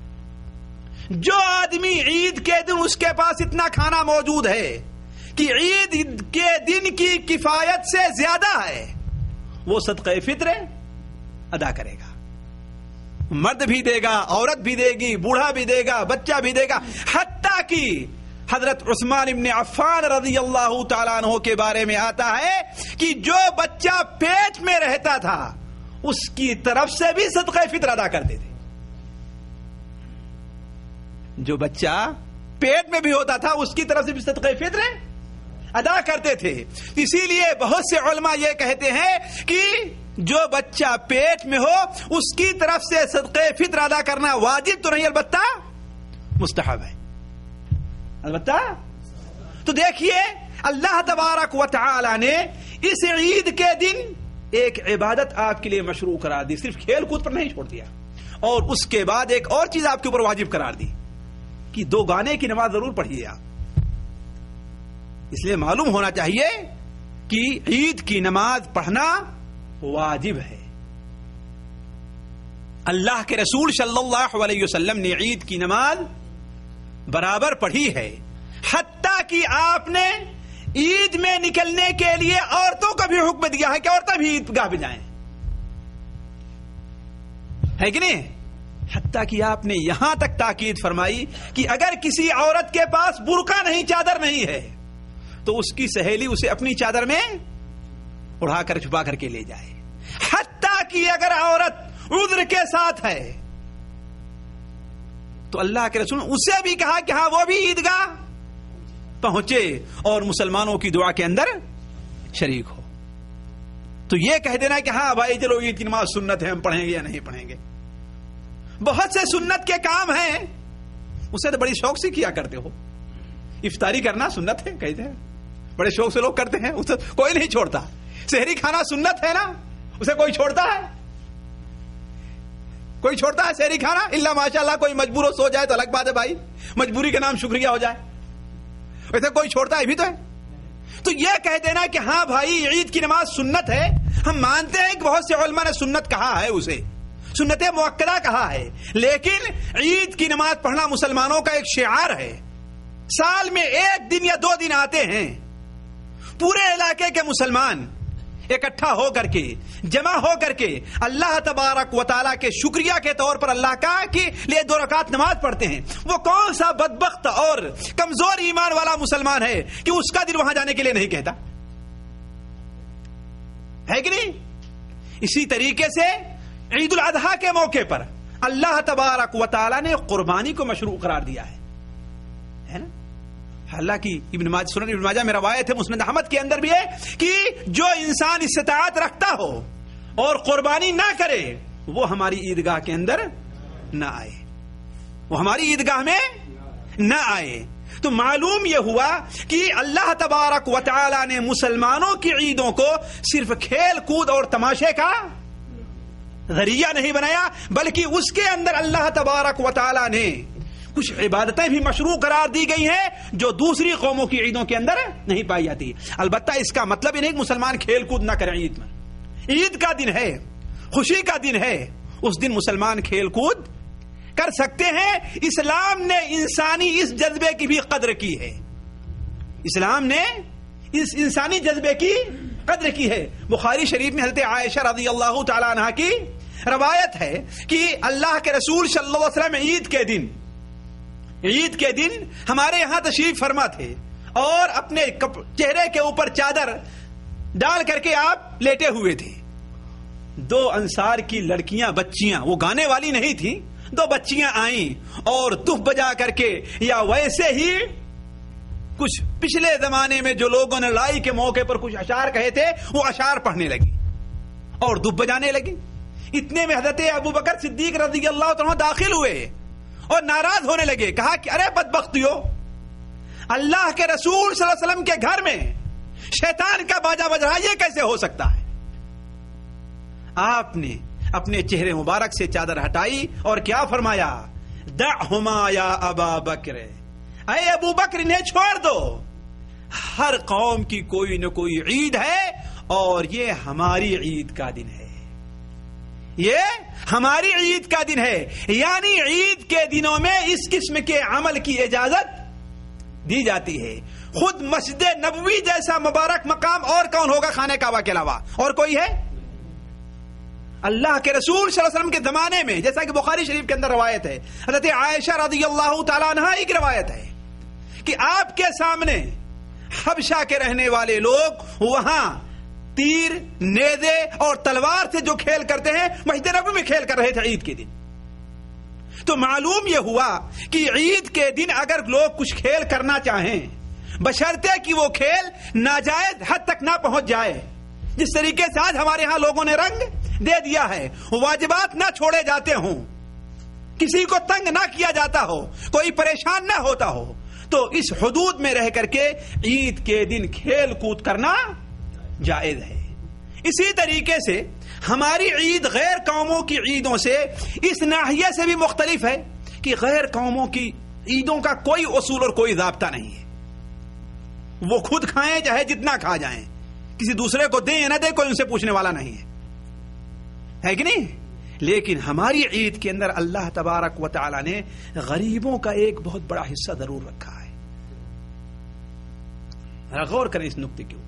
جو آدمی عید کے دن اس کے پاس اتنا کھانا موجود ہے کہ عید کے دن کی کفایت سے زیادہ ہے، وہ صدقہ فطر ادا کرے گا۔ مرد بھی دے گا، عورت بھی دے گی، بوڑھا بھی دے گا، بچہ بھی دے گا، حتیٰ کہ حضرت عثمان ابن عفان رضی اللہ تعالیٰ عنہ کے بارے میں آتا ہے کہ جو بچہ پیٹ میں رہتا تھا اس کی طرف سے بھی صدقہ فطر ادا کرتے تھے۔ جو بچہ پیٹ میں بھی ہوتا تھا اس کی طرف سے بھی صدقہ فطر ادا کرتے تھے۔ اسی لیے بہت سے علماء یہ کہتے ہیں کہ جو بچہ پیٹ میں ہو اس کی طرف سے صدقہ فطر ادا کرنا واجب تو نہیں، البتہ مستحب ہے، البتہ۔ تو دیکھیے اللہ تبارک و تعالی نے اس عید کے دن ایک عبادت آپ کے لیے مشروع قرار دی، صرف کھیل کود پر نہیں چھوڑ دیا، اور اس کے بعد ایک اور چیز آپ کے اوپر واجب قرار دی کہ دو گانے کی نماز ضرور پڑھیے آپ۔ اس لیے معلوم ہونا چاہیے کہ عید کی نماز پڑھنا واجب ہے۔ اللہ کے رسول صلی اللہ علیہ وسلم نے عید کی نماز برابر پڑھی ہے، حتیٰ کہ آپ نے عید میں نکلنے کے لیے عورتوں کا بھی حکم دیا ہے کہ عورتیں بھی عیدگاہ پہ جائیں، ہے کہ نہیں؟ حتیٰ کہ آپ نے یہاں تک تاکید فرمائی کہ اگر کسی عورت کے پاس برقع نہیں، چادر نہیں ہے، تو اس کی سہیلی اسے اپنی چادر میں اڑا کر چھپا کر کے لے جائے۔ حتیٰ کہ اگر عورت عذر کے ساتھ ہے تو اللہ کے رسول نے اسے بھی کہا کہ ہاں وہ بھی عیدگاہ پہنچے اور مسلمانوں کی دعا کے اندر شریک ہو۔ تو یہ کہہ دینا کہ ہاں بھائی چلو عید کی نماز سنت ہے، ہم پڑھیں گے یا نہیں پڑھیں گے، بہت سے سنت کے کام ہیں اسے تو بڑی شوق سے کیا کرتے ہو۔ افطاری کرنا سنت ہے، کہتے ہیں بڑے شوق سے لوگ کرتے ہیں، اسے کوئی نہیں چھوڑتا۔ سحری کھانا سنت ہے نا، اسے کوئی چھوڑتا ہے؟ کوئی چھوڑتا ہے سحری کھانا؟ اللہ ماشاء اللہ کوئی مجبور ہو سو جائے تو الگ بات ہے بھائی، مجبوری کے نام شکریہ ہو جائے، ویسے کوئی چھوڑتا ہے بھی تو ہے۔ تو یہ کہہ دینا کہ ہاں بھائی عید کی نماز سنت ہے، ہم مانتے ہیں کہ بہت سے علماء نے سنت کہا ہے، اسے سنت مؤکدہ کہا ہے، لیکن عید کی نماز پڑھنا مسلمانوں کا ایک شعار ہے۔ سال میں ایک دن یا دو دن آتے ہیں، پورے علاقے کے مسلمان اکٹھا ہو کر کے جمع ہو کر کے اللہ تبارک و تعالیٰ کے شکریہ کے طور پر اللہ کا کے لیے دو رکعت نماز پڑھتے ہیں، وہ کون سا بدبخت اور کمزور ایمان والا مسلمان ہے کہ اس کا دل وہاں جانے کے لیے نہیں کہتا ہے کہ نہیں؟ اسی طریقے سے عید الاضحیٰ کے موقع پر اللہ تبارک و تعالیٰ نے قربانی کو مشروع قرار دیا ہے، ہے نا؟ حالانکہ ابن ماجہ سنن ابن ماجہ میں روایت ہے، مسند احمد کے اندر بھی ہے کہ جو انسان استطاعت رکھتا ہو اور قربانی نہ کرے وہ ہماری عیدگاہ کے اندر نہ آئے، وہ ہماری عیدگاہ میں نہ آئے۔ تو معلوم یہ ہوا کہ اللہ تبارک و تعالی نے مسلمانوں کی عیدوں کو صرف کھیل کود اور تماشے کا ذریعہ نہیں بنایا، بلکہ اس کے اندر اللہ تبارک و تعالی نے کچھ عبادتیں بھی مشروع قرار دی گئی ہیں جو دوسری قوموں کی عیدوں کے اندر نہیں پائی جاتی۔ البتہ اس کا مطلب یہ نہیں کہ مسلمان کھیل کود نہ کریں عید میں، عید کا دن ہے، خوشی کا دن ہے، اس دن مسلمان کھیل کود کر سکتے ہیں۔ اسلام نے انسانی اس جذبے کی بھی قدر کی ہے، اسلام نے اس انسانی جذبے کی قدر کی ہے۔ بخاری شریف میں حضرت عائشہ رضی اللہ تعالی عنہا کی روایت ہے کہ اللہ کے رسول صلی اللہ علیہ وسلم عید کے دن عید کے دن ہمارے یہاں تشریف فرما تھے اور اپنے چہرے کے اوپر چادر ڈال کر کے آپ لیٹے ہوئے تھے۔ دو انصار کی لڑکیاں بچیاں، وہ گانے والی نہیں تھیں، دو بچیاں آئیں اور دف بجا کر کے یا ویسے ہی کچھ پچھلے زمانے میں جو لوگوں نے لڑائی کے موقع پر کچھ اشعار کہے تھے وہ اشعار پڑھنے لگی اور دف بجانے لگی۔ اتنے میں حضرت ابو بکر صدیق رضی اللہ عنہ داخل ہوئے اور ناراض ہونے لگے، کہا کہ ارے بدبختیو، اللہ کے رسول صلی اللہ علیہ وسلم کے گھر میں شیطان کا باجا بج رہا، یہ کیسے ہو سکتا ہے؟ آپ نے اپنے چہرے مبارک سے چادر ہٹائی اور کیا فرمایا؟ دعہما یا ابا بکر، اے ابو بکر انہیں چھوڑ دو، ہر قوم کی کوئی نہ کوئی عید ہے اور یہ ہماری عید کا دن ہے، یہ ہماری عید کا دن ہے۔ یعنی عید کے دنوں میں اس قسم کے عمل کی اجازت دی جاتی ہے۔ خود مسجد نبوی جیسا مبارک مقام اور کون ہوگا خانہ کعبہ کے علاوہ؟ اور کوئی ہے؟ اللہ کے رسول صلی اللہ علیہ وسلم کے زمانے میں، جیسا کہ بخاری شریف کے اندر روایت ہے، حضرت عائشہ رضی اللہ تعالیٰ عنہا ایک روایت ہے کہ آپ کے سامنے حبشہ کے رہنے والے لوگ وہاں تیر، نیزے اور تلوار سے جو کھیل کرتے ہیں مسجد نبوی میں کھیل کر رہے تھے عید کے دن۔ تو معلوم یہ ہوا کہ عید کے دن اگر لوگ کچھ کھیل کرنا چاہیں بشرطے کہ وہ کھیل ناجائز حد تک نہ پہنچ جائے، جس طریقے سے آج ہمارے ہاں لوگوں نے رنگ دے دیا ہے، واجبات نہ چھوڑے جاتے ہوں، کسی کو تنگ نہ کیا جاتا ہو، کوئی پریشان نہ ہوتا ہو، تو اس حدود میں رہ کر کے عید کے دن کھیل کود کرنا جائز ہے۔ اسی طریقے سے ہماری عید غیر قوموں کی عیدوں سے اس ناحیے سے بھی مختلف ہے کہ غیر قوموں کی عیدوں کا کوئی اصول اور کوئی ضابطہ نہیں ہے، وہ خود کھائیں چاہے جتنا کھا جائیں، کسی دوسرے کو دیں یا نہ دیں کوئی ان سے پوچھنے والا نہیں ہے، ہے کہ نہیں؟ لیکن ہماری عید کے اندر اللہ تبارک و تعالی نے غریبوں کا ایک بہت بڑا حصہ ضرور رکھا ہے۔ غور کریں اس نقطے کے اوپر۔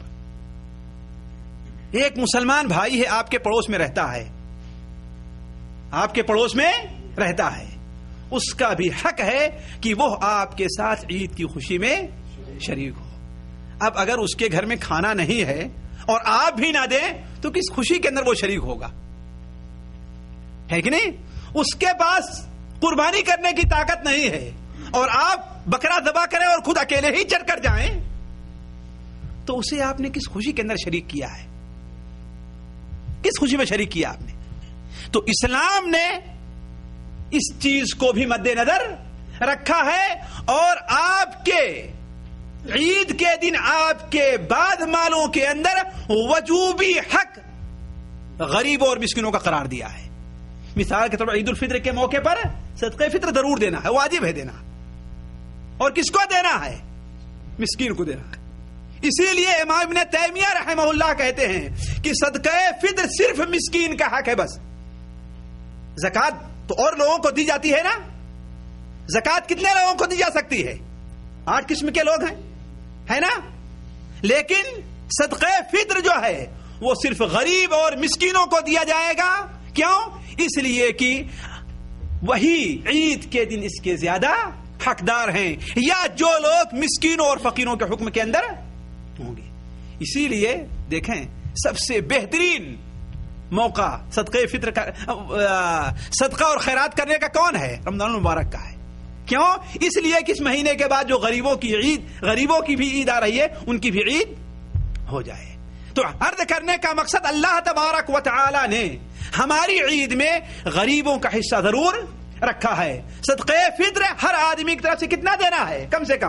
ایک مسلمان بھائی ہے، آپ کے پڑوس میں رہتا ہے، آپ کے پڑوس میں رہتا ہے، اس کا بھی حق ہے کہ وہ آپ کے ساتھ عید کی خوشی میں شریک ہو۔ اب اگر اس کے گھر میں کھانا نہیں ہے اور آپ بھی نہ دیں تو کس خوشی کے اندر وہ شریک ہوگا؟ ہے کہ نہیں؟ اس کے پاس قربانی کرنے کی طاقت نہیں ہے اور آپ بکرا ذبح کریں اور خود اکیلے ہی چڑھ کر جائیں تو اسے آپ نے کس خوشی کے اندر شریک کیا ہے؟ کس خوشی میں شریک کیا آپ نے؟ تو اسلام نے اس چیز کو بھی مد نظر رکھا ہے اور آپ کے عید کے دن آپ کے بعد مالوں کے اندر وجوبی حق غریبوں اور مسکینوں کا قرار دیا ہے۔ مثال کے طور پر عید الفطر کے موقع پر صدقہ فطر ضرور دینا ہے، واجب ہے دینا، اور کس کو دینا ہے؟ مسکین کو دینا ہے۔ اسی لیے امام ابن تیمیہ رحمہ اللہ کہتے ہیں کہ صدقہ فطر صرف مسکین کا حق ہے بس، زکات تو اور لوگوں کو دی جاتی ہے نا، زکات کتنے لوگوں کو دی جا سکتی ہے؟ آٹھ قسم کے لوگ ہیں، ہے نا، لیکن صدقہ فطر جو ہے وہ صرف غریب اور مسکینوں کو دیا جائے گا. کیوں؟ اس لیے کہ وہی عید کے دن اس کے زیادہ حقدار ہیں، یا جو لوگ مسکینوں اور فقیروں کے حکم کے اندر ہوں گے. اسی لیے دیکھیں سب سے بہترین موقع صدقہ فطر کا صدقہ اور خیرات کرنے کا کون ہے؟ رمضان المبارک کا ہے. کیوں؟ اس لیے کہ اس مہینے کے بعد جو غریبوں کی عید غریبوں کی بھی عید آ رہی ہے، ان کی بھی عید ہو جائے. تو عرض کرنے کا مقصد اللہ تبارک و تعالی نے ہماری عید میں غریبوں کا حصہ ضرور رکھا ہے. صدقہ فطر ہر آدمی کی طرف سے کتنا دینا ہے؟ کم سے کم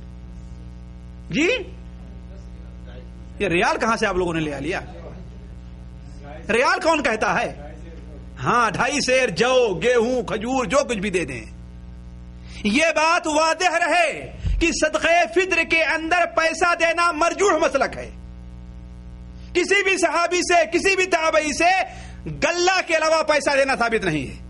جی یہ ریال کہاں سے آپ لوگوں نے لے لیا؟ ریال کون کہتا ہے؟ ہاں ڈھائی سیر جو گیہوں کھجور جو کچھ بھی دے دیں. یہ بات واضح رہے کہ صدقہ فطر کے اندر پیسہ دینا مرجوح مسلک ہے. کسی بھی صحابی سے کسی بھی تابعی سے گلہ کے علاوہ پیسہ دینا ثابت نہیں ہے.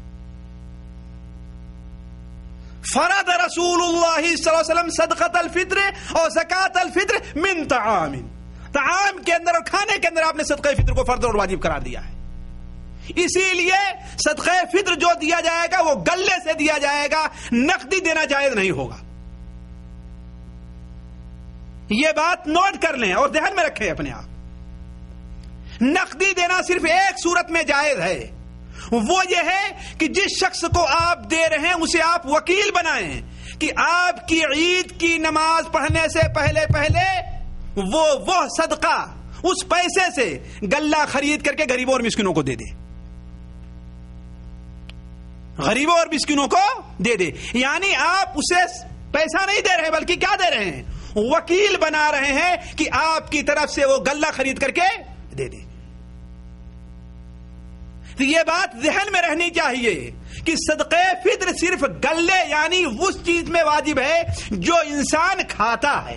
فرض رسول اللہ صلی اللہ علیہ وسلم صدقۃ الفطر اور زکات الفطر من طعام. طعام کے اندر اور کھانے کے اندر آپ نے صدقہ فطر کو فرض اور واجب قرار دیا ہے. اسی لیے صدقہ فطر جو دیا جائے گا وہ گلے سے دیا جائے گا، نقدی دینا جائز نہیں ہوگا. یہ بات نوٹ کر لیں اور ذہن میں رکھیں اپنے آپ. نقدی دینا صرف ایک صورت میں جائز ہے، وہ یہ ہے کہ جس شخص کو آپ دے رہے ہیں اسے آپ وکیل بنائیں کہ آپ کی عید کی نماز پڑھنے سے پہلے پہلے وہ وہ صدقہ اس پیسے سے گلہ خرید کر کے غریبوں اور مسکینوں کو دے دے. غریبوں اور مسکینوں کو دے دے یعنی آپ اسے پیسہ نہیں دے رہے بلکہ کیا دے رہے ہیں؟ وکیل بنا رہے ہیں کہ آپ کی طرف سے وہ گلہ خرید کر کے دے دے. تو یہ بات ذہن میں رہنی چاہیے کہ صدقہ فطر صرف گلے یعنی اس چیز میں واجب ہے جو انسان کھاتا ہے،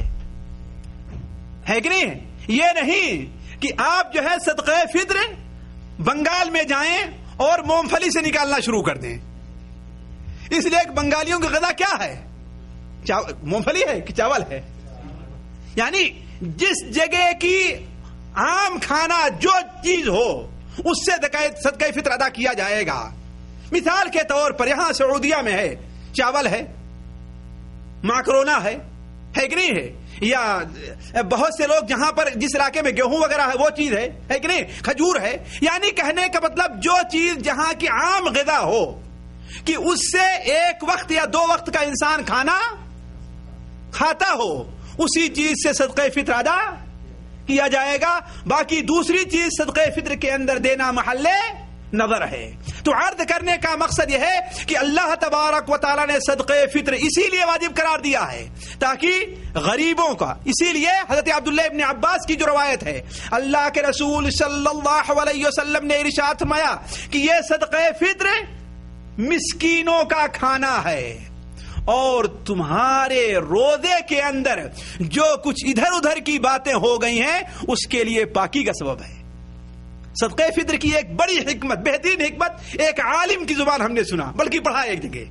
ہے کہ نہیں؟ یہ نہیں کہ آپ جو ہے صدقہ فطر بنگال میں جائیں اور مونگ پھلی سے نکالنا شروع کر دیں. اس لیے کہ بنگالیوں کی غذا کیا ہے؟ مونگ پھلی ہے کہ چاول ہے. یعنی جس جگہ کی عام کھانا جو چیز ہو اس سے صدقہ فطر ادا کیا جائے گا. مثال کے طور پر یہاں سعودیہ میں ہے چاول ہے، ماکرونا ہے، ہے کہ نہیں ہے؟ یا بہت سے لوگ جہاں پر جس علاقے میں گیہوں وغیرہ ہے وہ چیز ہے، ہے کہ نہیں؟ کھجور ہے. یعنی کہنے کا مطلب جو چیز جہاں کی عام غذا ہو کہ اس سے ایک وقت یا دو وقت کا انسان کھانا کھاتا ہو، اسی چیز سے صدقہ فطر ادا کیا جائے گا. باقی دوسری چیز صدقہ فطر کے اندر دینا محل نظر ہے. تو عرض کرنے کا مقصد یہ ہے کہ اللہ تبارک و تعالی نے صدقہ فطر اسی لیے واجب قرار دیا ہے تاکہ غریبوں کا. اسی لیے حضرت عبداللہ ابن عباس کی جو روایت ہے، اللہ کے رسول صلی اللہ علیہ وسلم نے ارشاد فرمایا کہ یہ صدقہ فطر مسکینوں کا کھانا ہے اور تمہارے روزے کے اندر جو کچھ ادھر ادھر کی باتیں ہو گئی ہیں اس کے لیے پاکی کا سبب ہے. صدقہ فطر کی ایک بڑی حکمت، بہترین حکمت ایک عالم کی زبان ہم نے سنا، بلکہ پڑھا ایک جگہ.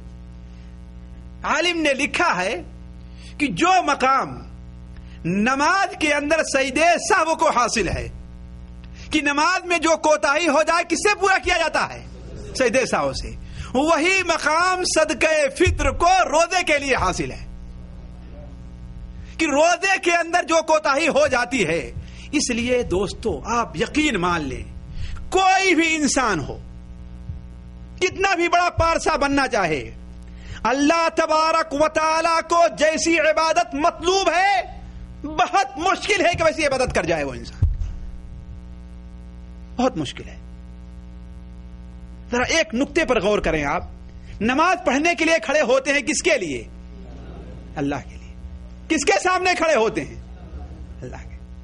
عالم نے لکھا ہے کہ جو مقام نماز کے اندر سجدے سہو کو حاصل ہے کہ نماز میں جو کوتاہی ہو جائے کس سے پورا کیا جاتا ہے؟ سجدے سہو سے. وہی مقام صدقہ فطر کو روزے کے لیے حاصل ہے کہ روزے کے اندر جو کوتاہی ہو جاتی ہے. اس لیے دوستو آپ یقین مان لیں، کوئی بھی انسان ہو کتنا بھی بڑا پارسا بننا چاہے، اللہ تبارک و تعالی کو جیسی عبادت مطلوب ہے بہت مشکل ہے کہ ویسی عبادت کر جائے وہ انسان، بہت مشکل ہے. ذرا ایک نقطے پر غور کریں آپ. نماز پڑھنے کے لیے کھڑے ہوتے ہیں کس کے لیے؟ اللہ کے لیے. کس کے سامنے کھڑے ہوتے ہیں؟ اللہ کے.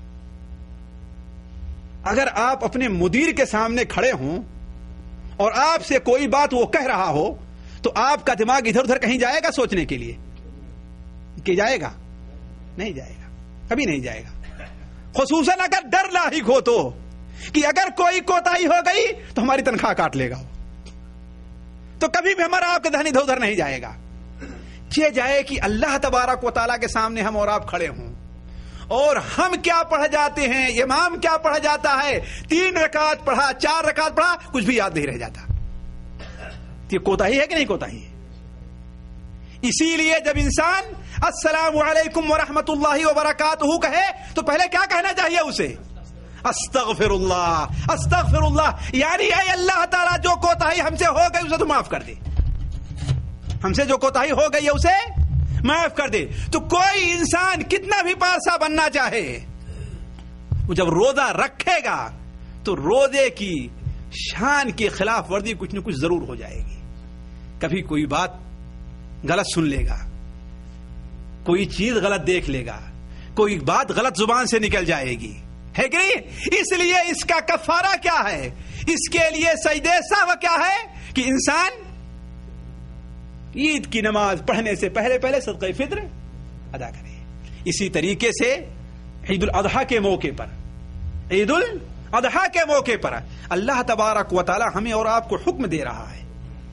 اگر آپ اپنے مدیر کے سامنے کھڑے ہوں اور آپ سے کوئی بات وہ کہہ رہا ہو تو آپ کا دماغ ادھر ادھر کہیں جائے گا سوچنے کے لیے کہ جائے گا؟ نہیں جائے گا، کبھی نہیں جائے گا. خصوصاً اگر ڈر لاحق ہو تو کہ اگر کوئی کوتاہی ہو گئی تو ہماری تنخواہ کاٹ لے گا، تو کبھی بھی ہمارا آپ کا ذہن ادھر ادھر نہیں جائے گا. یہ جائے کہ اللہ تبارک و تعالیٰ کے سامنے ہم اور آپ کھڑے ہوں اور ہم کیا پڑھ جاتے ہیں، امام کیا پڑھ جاتا ہے، تین رکعت پڑھا، چار رکعت پڑھا، کچھ بھی یاد نہیں رہ جاتا. یہ کوتاہی ہے کہ نہیں کوتاہی ہے؟ اسی لیے جب انسان السلام علیکم ورحمۃ اللہ وبرکاتہ کہے تو پہلے کیا کہنا چاہیے اسے؟ استغفر اللہ، استغفر اللہ، یعنی اے اللہ تعالیٰ جو کوتاہی ہم سے ہو گئی اسے تو معاف کر دے، ہم سے جو کوتاہی ہو گئی ہے اسے معاف کر دے. تو کوئی انسان کتنا بھی پارسا بننا چاہے، وہ جب روزہ رکھے گا تو روزے کی شان کی خلاف ورزی کچھ نہ کچھ ضرور ہو جائے گی. کبھی کوئی بات غلط سن لے گا، کوئی چیز غلط دیکھ لے گا، کوئی بات غلط زبان سے نکل جائے گی، ہے کہ نہیں؟ اس لیے اس کا کفارہ کیا ہے؟ اس کے لیے سجدے سہو کیا ہے کہ انسان عید کی نماز پڑھنے سے پہلے پہلے صدقہ فطر ادا کرے. اسی طریقے سے عید الاضحیٰ کے موقع پر عید الاضحیٰ کے موقع پر اللہ تبارک و تعالی ہمیں اور آپ کو حکم دے رہا ہے.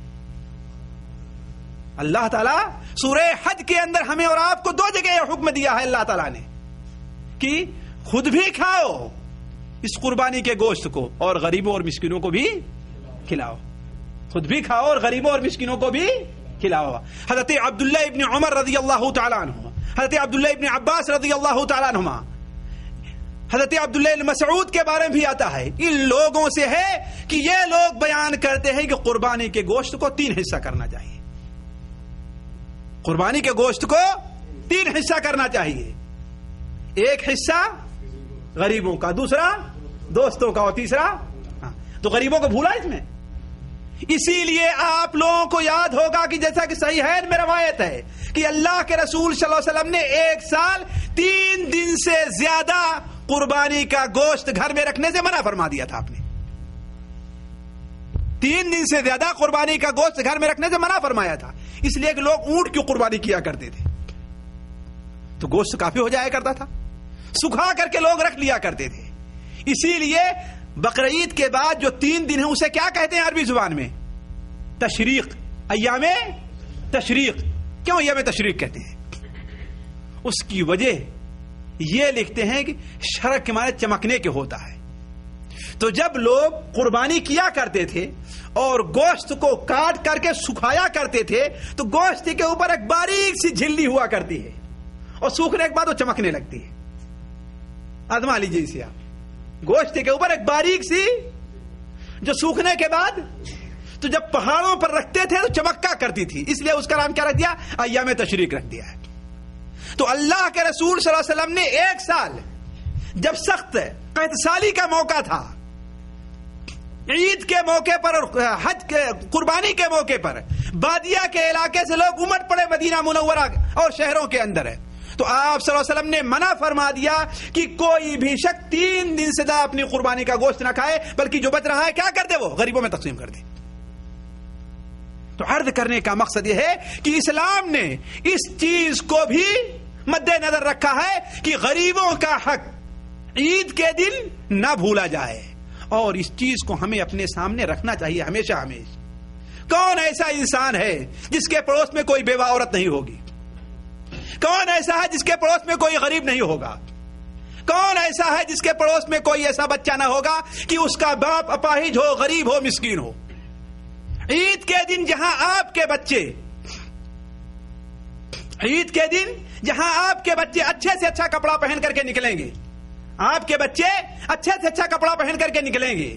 اللہ تعالیٰ سورہ حج کے اندر ہمیں اور آپ کو دو جگہ یہ حکم دیا ہے اللہ تعالیٰ نے کہ خود بھی کھاؤ اس قربانی کے گوشت کو اور غریبوں اور مسکینوں کو بھی کھلاؤ. خود بھی کھاؤ اور غریبوں اور مسکینوں کو بھی کھلاؤ. حضرت عبداللہ ابن عمر رضی اللہ تعالیٰ عنہ، حضرت عبداللہ ابن عباس رضی اللہ تعالیٰ عنہما، حضرت عبداللہ ابن مسعود کے بارے میں بھی آتا ہے. ان لوگوں سے ہے کہ یہ لوگ بیان کرتے ہیں کہ قربانی کے گوشت کو تین حصہ کرنا چاہیے. قربانی کے گوشت کو تین حصہ کرنا چاہیے. ایک حصہ غریبوں کا، دوسرا دوستوں کا، اور تیسرا ہاں تو غریبوں کو بھولا اس میں. اسی لیے آپ لوگوں کو یاد ہوگا کہ جیسا کہ صحیحین میں روایت ہے کہ اللہ کے رسول صلی اللہ علیہ وسلم نے ایک سال تین دن سے زیادہ قربانی کا گوشت گھر میں رکھنے سے منع فرما دیا تھا. آپ نے تین دن سے زیادہ قربانی کا گوشت گھر میں رکھنے سے منع فرمایا تھا، اس لیے کہ لوگ اونٹ کی قربانی کیا کرتے تھے تو گوشت کافی ہو جایا کرتا تھا، سکھا کر کے لوگ رکھ لیا کرتے تھے. اسی لیے بقرعید کے بعد جو تین دن ہیں اسے کیا کہتے ہیں عربی زبان میں؟ تشریق، ایام تشریق. کیوں ایام تشریق کہتے ہیں؟ اس کی وجہ یہ لکھتے ہیں کہ شرق کے معنی چمکنے کے ہوتا ہے. تو جب لوگ قربانی کیا کرتے تھے اور گوشت کو کاٹ کر کے سکھایا کرتے تھے تو گوشت کے اوپر ایک باریک سی جھلی ہوا کرتی ہے اور سوکھنے کے بعد وہ چمکنے لگتی ہے. آزما لیجیے اسے آپ. گوشت کے اوپر ایک باریک سی جو سوکھنے کے بعد تو جب پہاڑوں پر رکھتے تھے تو چمکا کرتی تھی، اس لیے اس کا نام کیا رکھ دیا؟ ایام تشریق رکھ دیا ہے. تو اللہ کے رسول صلی اللہ علیہ وسلم نے ایک سال جب سخت قحط سالی کا موقع تھا، عید کے موقع پر اور حج کے قربانی کے موقع پر بادیہ کے علاقے سے لوگ امٹ پڑے مدینہ منورہ اور شہروں کے اندر ہے، تو آپ صلی اللہ علیہ وسلم نے منع فرما دیا کہ کوئی بھی شخص تین دن سے زیادہ اپنی قربانی کا گوشت نہ کھائے، بلکہ جو بچ رہا ہے کیا کر دے؟ وہ غریبوں میں تقسیم کر دے. تو عرض کرنے کا مقصد یہ ہے کہ اسلام نے اس چیز کو بھی مد نظر رکھا ہے کہ غریبوں کا حق عید کے دن نہ بھولا جائے، اور اس چیز کو ہمیں اپنے سامنے رکھنا چاہیے ہمیشہ ہمیشہ. کون ایسا انسان ہے جس کے پڑوس میں کوئی بیوہ عورت نہیں ہوگی؟ کون ایسا ہے جس کے پڑوس میں کوئی غریب نہیں ہوگا؟ کون ایسا ہے جس کے پڑوس میں کوئی ایسا بچہ نہ ہوگا کہ اس کا باپ اپاہج ہو، غریب ہو، مسکین ہو؟ عید کے دن جہاں آپ کے بچے عید کے دن جہاں آپ کے بچے اچھے سے اچھا کپڑا پہن کر کے نکلیں گے، آپ کے بچے اچھے سے اچھا کپڑا پہن کر کے نکلیں گے،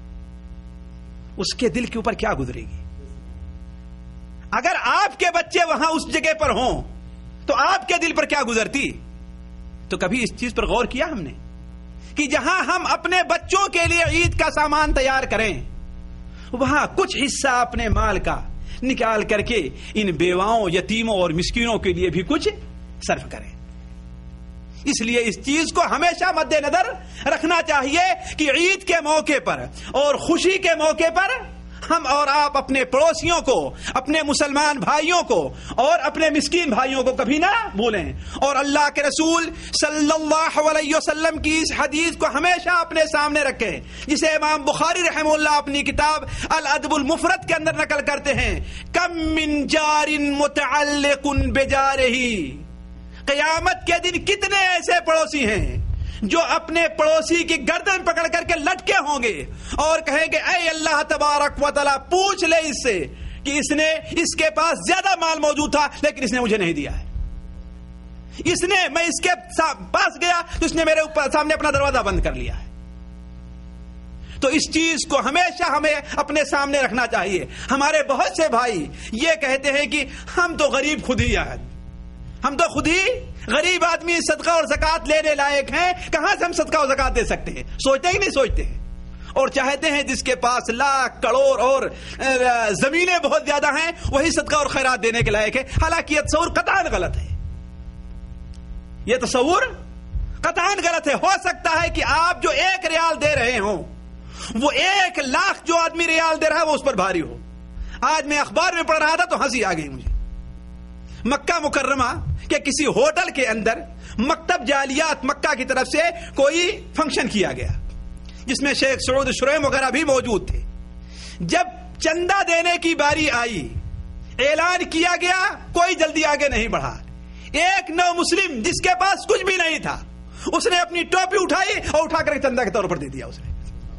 اس کے دل کے اوپر کیا گزرے گی؟ اگر آپ کے بچے وہاں اس جگہ پر ہوں تو آپ کے دل پر کیا گزرتی؟ تو کبھی اس چیز پر غور کیا ہم نے کہ جہاں ہم اپنے بچوں کے لیے عید کا سامان تیار کریں وہاں کچھ حصہ اپنے مال کا نکال کر کے ان بیواؤں، یتیموں اور مسکینوں کے لیے بھی کچھ صرف کریں. اس لیے اس چیز کو ہمیشہ مد نظر رکھنا چاہیے کہ عید کے موقع پر اور خوشی کے موقع پر ہم اور آپ اپنے پڑوسیوں کو، اپنے مسلمان بھائیوں کو اور اپنے مسکین بھائیوں کو کبھی نہ بھولیں، اور اللہ کے رسول صلی اللہ علیہ وسلم کی اس حدیث کو ہمیشہ اپنے سامنے رکھیں جسے امام بخاری رحمہ اللہ اپنی کتاب الادب المفرد کے اندر نقل کرتے ہیں. کم من جار متعلق بجارہ قیامت کے دن کتنے ایسے پڑوسی ہیں جو اپنے پڑوسی کی گردن پکڑ کر کے لٹکے ہوں گے اور کہیں گے اے اللہ تبارک و تعالی پوچھ لے اس سے کہ اس نے اس کے پاس زیادہ مال موجود تھا لیکن اس نے مجھے نہیں دیا ہے، اس نے میں اس کے پاس گیا تو اس نے میرے اوپر سامنے اپنا دروازہ بند کر لیا ہے۔ تو اس چیز کو ہمیشہ ہمیں اپنے سامنے رکھنا چاہیے۔ ہمارے بہت سے بھائی یہ کہتے ہیں کہ ہم تو غریب خود ہی ہیں، ہم تو خود ہی غریب آدمی صدقہ اور زکات لینے لائق ہیں، کہاں سے ہم صدقہ اور زکات دے سکتے ہیں؟ سوچتے ہی نہیں سوچتے ہیں، اور چاہتے ہیں جس کے پاس لاکھ کروڑ اور زمینیں بہت زیادہ ہیں وہی صدقہ اور خیرات دینے کے لائق ہے۔ حالانکہ یہ تصور قطعاً غلط ہے، یہ تصور قطعاً غلط ہے۔ ہو سکتا ہے کہ آپ جو ایک ریال دے رہے ہوں وہ ایک لاکھ جو آدمی ریال دے رہا ہے وہ اس پر بھاری ہو۔ آج میں اخبار میں پڑھ رہا تھا تو ہنسی آ گئی مجھے، مکہ مکرمہ کہ کسی ہوٹل کے اندر مکتب جالیات مکہ کی طرف سے کوئی فنکشن کیا گیا جس میں شیخ سعود شریم وغیرہ بھی موجود تھے۔ جب چندہ دینے کی باری آئی اعلان کیا گیا، کوئی جلدی آگے نہیں بڑھا۔ ایک نو مسلم جس کے پاس کچھ بھی نہیں تھا اس نے اپنی ٹوپی اٹھائی اور اٹھا کر چندہ کے طور پر دے دیا اس نے۔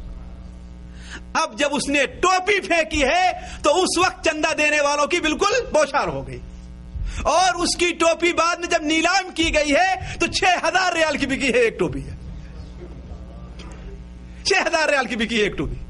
اب جب اس نے ٹوپی پھینکی ہے تو اس وقت چندہ دینے والوں کی بالکل بوچھار ہو گئی، اور اس کی ٹوپی بعد میں جب نیلام کی گئی ہے تو چھ ہزار ریال کی بکی ہے ایک ٹوپی ہے، چھ ہزار ریال کی بکی ہے ایک ٹوپی۔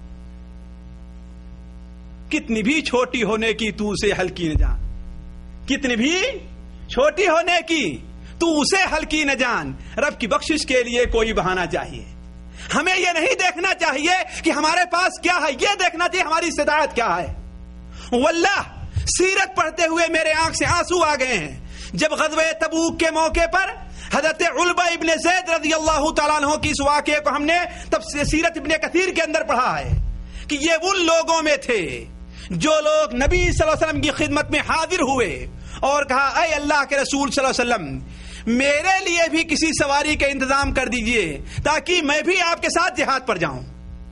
کتنی بھی چھوٹی ہونے کی تو اسے ہلکی نہ جان، کتنی بھی چھوٹی ہونے کی تو اسے ہلکی نہ جان، رب کی بخشش کے لیے کوئی بہانہ چاہیے۔ ہمیں یہ نہیں دیکھنا چاہیے کہ ہمارے پاس کیا ہے، یہ دیکھنا چاہیے ہماری استطاعت کیا ہے۔ واللہ سیرت پڑھتے ہوئے میرے آنکھ سے آنسو آ گئے ہیں جب غزوہ تبوک کے موقع پر حضرت علبہ ابن زید رضی اللہ تعالیٰ عنہ کی اس واقعے کو ہم نے تب سیرت ابن کثیر کے اندر پڑھا ہے کہ یہ ان لوگوں میں تھے جو لوگ نبی صلی اللہ علیہ وسلم کی خدمت میں حاضر ہوئے اور کہا اے اللہ کے رسول صلی اللہ علیہ وسلم میرے لیے بھی کسی سواری کا انتظام کر دیجئے تاکہ میں بھی آپ کے ساتھ جہاد پر جاؤں،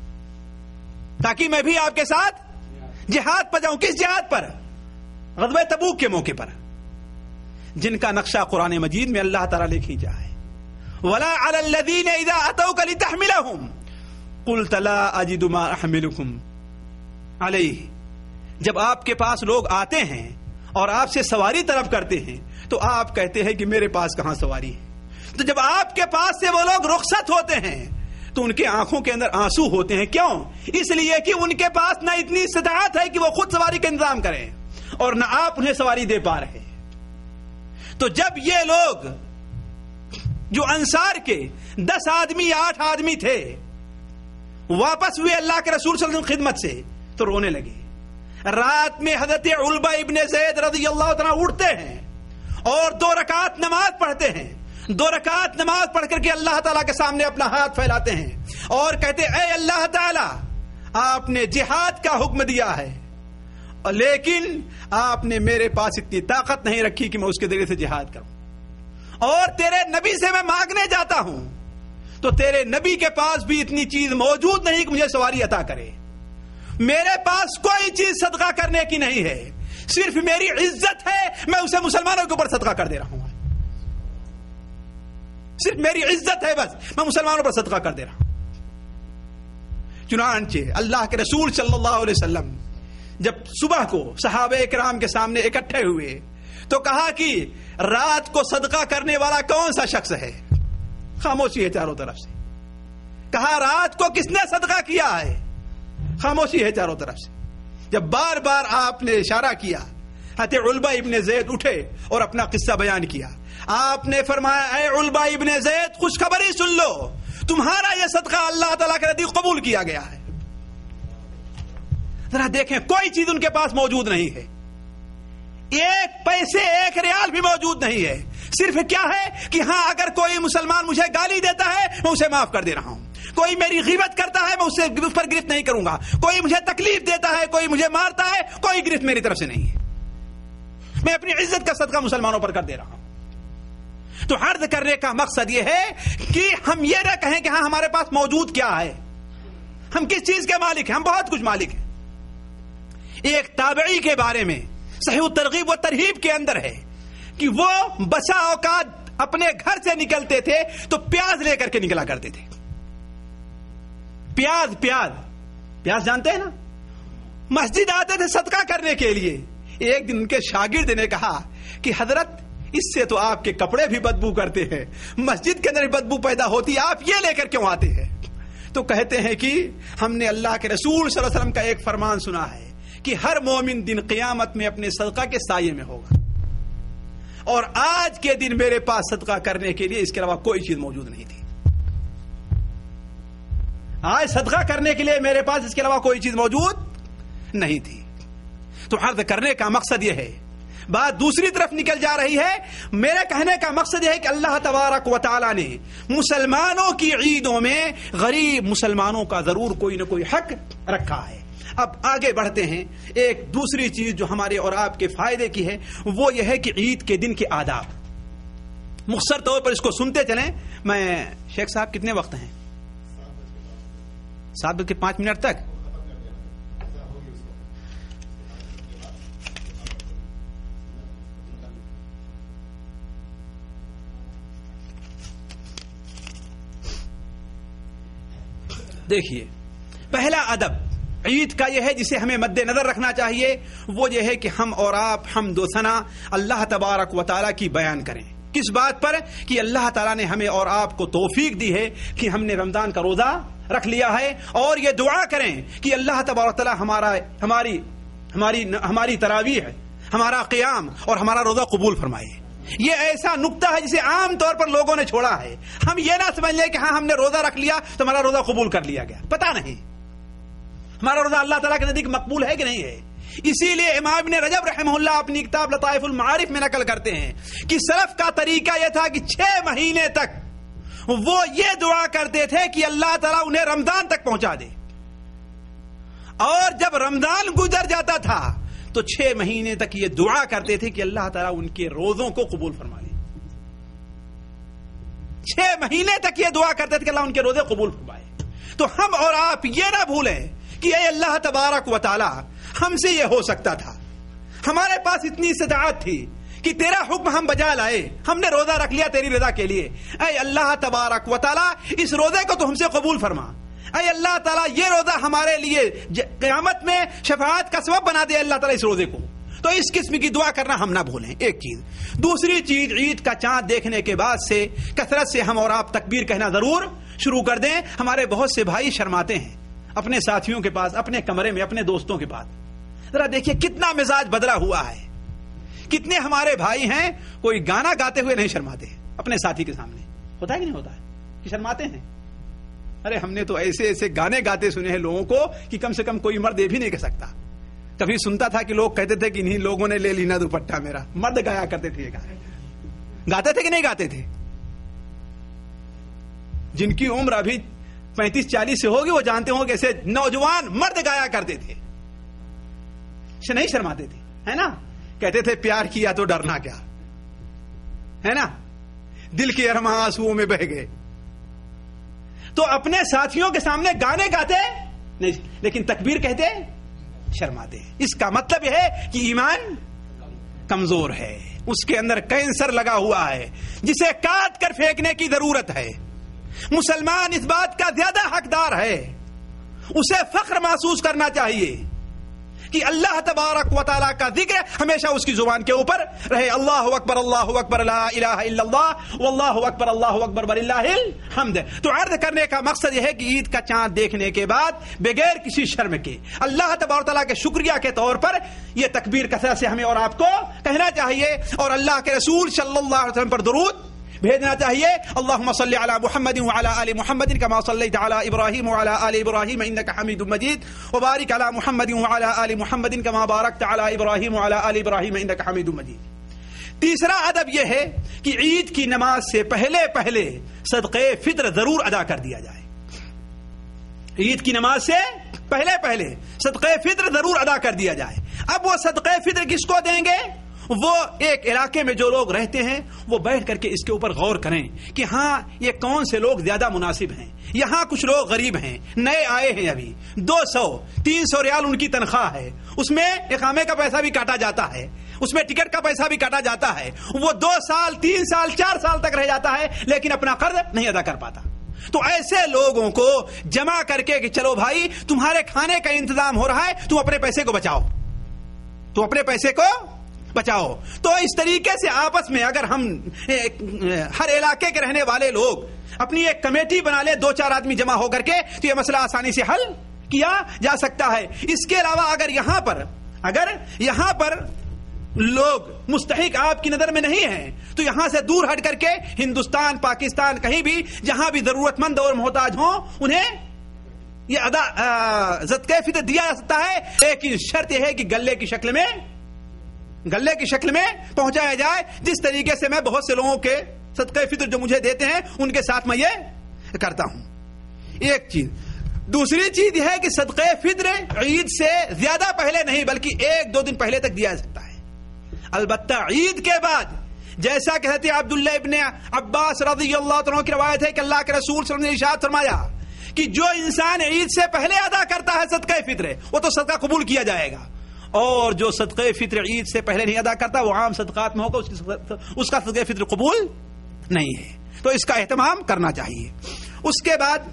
تاکہ میں بھی آپ کے ساتھ جہاد پر جاؤں۔ کس جہاد پر؟ غزوہ تبوک کے موقع پر، جن کا نقشہ قرآن مجید میں اللہ تعالیٰ نے کھینچا ہے۔ وَلَا عَلَى الَّذِينَ إِذَا أَتَوْكَ لِتَحْمِلَهُمْ قُلْتَ لَا أَجِدُ مَا أَحْمِلُكُمْ عَلَيْهِ، جب آپ کے پاس لوگ آتے ہیں اور آپ سے سواری طلب کرتے ہیں تو آپ کہتے ہیں کہ میرے پاس کہاں سواری ہے۔ تو جب آپ کے پاس سے وہ لوگ رخصت ہوتے ہیں تو ان کے آنکھوں کے اندر آنسو ہوتے ہیں۔ کیوں؟ اس لیے کہ ان کے پاس نہ اتنی استطاعت ہے کہ وہ خود سواری کا انتظام کریں اور نہ آپ انہیں سواری دے پا رہے۔ تو جب یہ لوگ جو انصار کے دس آدمی آٹھ آدمی تھے واپس ہوئے اللہ کے رسول صلی اللہ علیہ وسلم خدمت سے تو رونے لگے۔ رات میں حضرت علبہ ابن زید رضی اللہ تعالیٰ اٹھتے ہیں اور دو رکعت نماز پڑھتے ہیں، دو رکعت نماز پڑھ کر کے اللہ تعالیٰ کے سامنے اپنا ہاتھ پھیلاتے ہیں اور کہتے اے اللہ تعالیٰ آپ نے جہاد کا حکم دیا ہے لیکن آپ نے میرے پاس اتنی طاقت نہیں رکھی کہ میں اس کے ذریعے سے جہاد کروں، اور تیرے نبی سے میں مانگنے جاتا ہوں تو تیرے نبی کے پاس بھی اتنی چیز موجود نہیں کہ مجھے سواری عطا کرے۔ میرے پاس کوئی چیز صدقہ کرنے کی نہیں ہے، صرف میری عزت ہے میں اسے مسلمانوں کے اوپر صدقہ کر دے رہا ہوں، صرف میری عزت ہے بس میں مسلمانوں پر صدقہ کر دے رہا ہوں۔ چنانچہ اللہ کے رسول صلی اللہ علیہ وسلم جب صبح کو صحابہ کرام کے سامنے اکٹھے ہوئے تو کہا کہ رات کو صدقہ کرنے والا کون سا شخص ہے؟ خاموشی ہے چاروں طرف سے۔ کہا رات کو کس نے صدقہ کیا ہے؟ خاموشی ہے چاروں طرف سے۔ جب بار بار آپ نے اشارہ کیا حضرت علبہ ابن زید اٹھے اور اپنا قصہ بیان کیا۔ آپ نے فرمایا اے علبہ ابن زید خوشخبری سن لو، تمہارا یہ صدقہ اللہ تعالیٰ کے نزدیک قبول کیا گیا ہے۔ ذرا دیکھیں کوئی چیز ان کے پاس موجود نہیں ہے، ایک پیسے ایک ریال بھی موجود نہیں ہے، صرف کیا ہے کہ ہاں اگر کوئی مسلمان مجھے گالی دیتا ہے میں اسے معاف کر دے رہا ہوں، کوئی میری غیبت کرتا ہے میں اسے اس پر گرفت نہیں کروں گا، کوئی مجھے تکلیف دیتا ہے کوئی مجھے مارتا ہے کوئی گرفت میری طرف سے نہیں ہے، میں اپنی عزت کا صدقہ مسلمانوں پر کر دے رہا ہوں۔ تو عرض کرنے کا مقصد یہ ہے کہ ہم یہ نہ کہیں کہ ہاں ہمارے پاس موجود کیا ہے، ہم کس چیز کے مالک ہیں، ہم بہت کچھ مالک ہیں۔ ایک تابعی کے بارے میں صحیح الترغیب و ترہیب کے اندر ہے کہ وہ بسا اوقات اپنے گھر سے نکلتے تھے تو پیاز لے کر کے نکلا کرتے تھے. پیاز پیاز پیاز جانتے ہیں نا. مسجد آتے تھے صدقہ کرنے کے لیے. ایک دن ان کے شاگرد نے کہا کہ حضرت اس سے تو آپ کے کپڑے بھی بدبو کرتے ہیں, مسجد کے اندر بھی بدبو پیدا ہوتی ہے, آپ یہ لے کر کیوں آتے ہیں؟ تو کہتے ہیں کہ ہم نے اللہ کے رسول صلی اللہ علیہ وسلم کا ایک فرمان سنا ہے کہ ہر مومن دن قیامت میں اپنے صدقہ کے سائے میں ہوگا, اور آج کے دن میرے پاس صدقہ کرنے کے لیے اس کے علاوہ کوئی چیز موجود نہیں تھی. آج صدقہ کرنے کے لیے میرے پاس اس کے علاوہ کوئی چیز موجود نہیں تھی. تو عرض کرنے کا مقصد یہ ہے, بات دوسری طرف نکل جا رہی ہے. میرے کہنے کا مقصد یہ ہے کہ اللہ تبارک و تعالی نے مسلمانوں کی عیدوں میں غریب مسلمانوں کا ضرور کوئی نہ کوئی حق رکھا ہے. اب آگے بڑھتے ہیں. ایک دوسری چیز جو ہمارے اور آپ کے فائدے کی ہے وہ یہ ہے کہ عید کے دن کے آداب. مختصر طور پر اس کو سنتے چلیں. میں شیخ صاحب کتنے وقت ہیں؟ سات بج کے پانچ منٹ تک. دیکھیے, پہلا ادب عید کا یہ ہے جسے ہمیں مد نظر رکھنا چاہیے, وہ یہ ہے کہ ہم اور آپ حمد و ثنا اللہ تبارک و تعالیٰ کی بیان کریں. کس بات پر؟ کہ اللہ تعالیٰ نے ہمیں اور آپ کو توفیق دی ہے کہ ہم نے رمضان کا روزہ رکھ لیا ہے, اور یہ دعا کریں کہ اللہ تبارک و تعالیٰ ہمارا ہماری ہماری ہماری تراویح, ہمارا قیام اور ہمارا روزہ قبول فرمائے. یہ ایسا نقطہ ہے جسے عام طور پر لوگوں نے چھوڑا ہے. ہم یہ نہ سمجھ لیں کہ ہاں ہم نے روزہ رکھ لیا تو ہمارا روزہ قبول کر لیا گیا. پتہ نہیں ہمارا روزہ اللہ تعالیٰ کے نزدیک مقبول ہے کہ نہیں ہے. اسی لیے امام ابن رجب رحمہ اللہ اپنی کتاب لطائف المعارف میں نقل کرتے ہیں کہ سلف کا طریقہ یہ تھا کہ چھ مہینے تک وہ یہ دعا کرتے تھے کہ اللہ تعالیٰ انہیں رمضان تک پہنچا دے, اور جب رمضان گزر جاتا تھا تو چھ مہینے تک یہ دعا کرتے تھے کہ اللہ تعالیٰ ان کے روزوں کو قبول فرما لے. چھ مہینے تک یہ دعا کرتے تھے کہ اللہ ان کے روزے قبول فرمائے. تو ہم اور آپ یہ نہ بھولیں کہ اے اللہ تبارک و تعالیٰ, ہم سے یہ ہو سکتا تھا, ہمارے پاس اتنی استطاعت تھی کہ تیرا حکم ہم بجا لائے, ہم نے روزہ رکھ لیا تیری رضا کے لیے. اے اللہ تبارک و تعالیٰ اس روزے کو تو ہم سے قبول فرما. اے اللہ تعالیٰ یہ روزہ ہمارے لیے قیامت میں شفاعت کا سبب بنا دے اللہ تعالیٰ اس روزے کو. تو اس قسم کی دعا کرنا ہم نہ بھولیں. ایک چیز. دوسری چیز, عید کا چاند دیکھنے کے بعد سے کثرت سے ہم اور آپ تکبیر کہنا ضرور شروع کر دیں. ہمارے بہت سے بھائی شرماتے ہیں اپنے ساتھیوں کے پاس, اپنے کمرے میں, اپنے دوستوں کے پاس. ذرا دیکھیے کتنا مزاج بدلا ہوا ہے. کتنے ہمارے بھائی ہیں کوئی گانا گاتے ہوئے نہیں شرماتے اپنے ساتھی کے سامنے. ہوتا ہے کہ نہیں ہوتا ہے کہ شرماتے ہیں؟ ارے ہم نے تو ایسے ایسے گانے گاتے سنے ہیں لوگوں کو کہ کم سے کم کوئی مرد یہ بھی نہیں کہہ سکتا. کبھی سنتا تھا کہ لوگ کہتے تھے کہ انہیں لوگوں نے لے لینا دوپٹہ میرا. مرد گایا کرتے تھے, یہ گانے گاتے تھے کہ نہیں گاتے تھے؟ جن کی عمر ابھی پینتیس چالیس سے ہوگی وہ جانتے ہوں کہ ایسے نوجوان مرد گایا کرتے تھے, نہیں شرماتے تھے, ہے نا. کہتے تھے پیار کیا تو ڈرنا کیا, ہے نا, دل کے ارماں آنسوؤں میں بہ گئے. تو اپنے ساتھیوں کے سامنے گانے گاتے نہیں, لیکن تکبیر کہتے شرماتے. اس کا مطلب یہ ہے کہ ایمان کمزور ہے, اس کے اندر کینسر لگا ہوا ہے جسے کاٹ کر پھینکنے کی ضرورت ہے. مسلمان اس بات کا زیادہ حقدار ہے, اسے فخر محسوس کرنا چاہیے کہ اللہ تبارک و تعالیٰ کا ذکر ہمیشہ اس کی زبان کے اوپر رہے. اللہ اکبر اللہ اکبر لا الہ الا اللہ واللہ اکبر اللہ اکبر وللہ الحمد. تو عرض کرنے کا مقصد یہ ہے کہ عید کا چاند دیکھنے کے بعد بغیر کسی شرم کے اللہ تبارک و تعالیٰ کے شکریہ کے طور پر یہ تکبیر کثرت سے ہمیں اور آپ کو کہنا چاہیے, اور اللہ کے رسول صلی اللہ علیہ وسلم پر درود بھیجنا چاہیے. اللهم صل على محمد وعلى آل محمد كما صليت على ابراهيم وعلى آل ابراهيم انك حميد مجيد, وبارك على محمد وعلى آل محمد كما باركت على ابراهيم وعلى آل ابراهيم انك حميد مجيد. تیسرا ادب یہ ہے کہ عید کی نماز سے پہلے پہلے صدقے فطر ضرور ادا کر دیا جائے. عید کی نماز سے پہلے پہلے صدقے فطر ضرور ادا کر دیا جائے. اب وہ صدقے فطر کس کو دیں گے؟ وہ ایک علاقے میں جو لوگ رہتے ہیں وہ بیٹھ کر کے اس کے اوپر غور کریں کہ ہاں یہ کون سے لوگ زیادہ مناسب ہیں. یہاں کچھ لوگ غریب ہیں, نئے آئے ہیں, ابھی دو سو تین سو ریال ان کی تنخواہ ہے, اس میں اقامے کا پیسہ بھی کاٹا جاتا ہے, اس میں ٹکٹ کا پیسہ بھی کاٹا جاتا ہے، وہ دو سال تین سال چار سال تک رہ جاتا ہے لیکن اپنا قرض نہیں ادا کر پاتا. تو ایسے لوگوں کو جمع کر کے کہ چلو بھائی تمہارے کھانے کا انتظام ہو رہا ہے، تم اپنے پیسے کو بچاؤ، تم اپنے پیسے کو بچاؤ. تو اس طریقے سے آپس میں اگر ہم ہر علاقے کے رہنے والے لوگ اپنی ایک کمیٹی بنا لیں، دو چار آدمی جمع ہو کر کے، تو یہ مسئلہ آسانی سے حل کیا جا سکتا ہے. اس کے علاوہ اگر یہاں پر اگر یہاں پر لوگ مستحق آپ کی نظر میں نہیں ہیں تو یہاں سے دور ہٹ کر کے ہندوستان، پاکستان، کہیں بھی جہاں بھی ضرورت مند اور محتاج ہوں انہیں یہ ادا صدقہ فطر دیا جا سکتا ہے. لیکن شرط یہ ہے کہ گلے کی شکل میں گلے کی شکل میں پہنچایا جائے، جس طریقے سے میں بہت سے لوگوں کے صدقہ فطر جو مجھے دیتے ہیں ان کے ساتھ میں یہ کرتا ہوں. ایک چیز. دوسری چیز یہ ہے کہ صدقہ فطر عید سے زیادہ پہلے نہیں بلکہ ایک دو دن پہلے تک دیا جا سکتا ہے. البتہ عید کے بعد، جیسا کہ حضرت عبداللہ ابن عباس رضی اللہ عنہ کی روایت ہے کہ اللہ کے رسول صلی اللہ علیہ وسلم نے ارشاد فرمایا کہ جو انسان عید سے پہلے ادا کرتا ہے صدقہ فطر وہ تو صدقہ قبول کیا جائے گا، اور جو صدقہ فطر عید سے پہلے نہیں ادا کرتا وہ عام صدقات میں ہوگا، اس کا صدقہ فطر قبول نہیں ہے. تو اس کا اہتمام کرنا چاہیے. اس کے بعد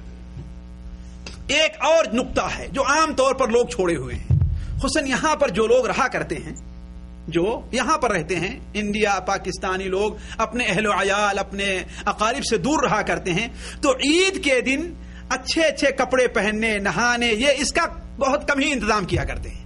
ایک اور نقطہ ہے جو عام طور پر لوگ چھوڑے ہوئے ہیں، خصوصاً یہاں پر جو لوگ رہا کرتے ہیں، جو یہاں پر رہتے ہیں، انڈیا پاکستانی لوگ اپنے اہل و عیال اپنے اقارب سے دور رہا کرتے ہیں، تو عید کے دن اچھے اچھے کپڑے پہننے، نہانے، یہ اس کا بہت کم ہی انتظام کیا کرتے ہیں.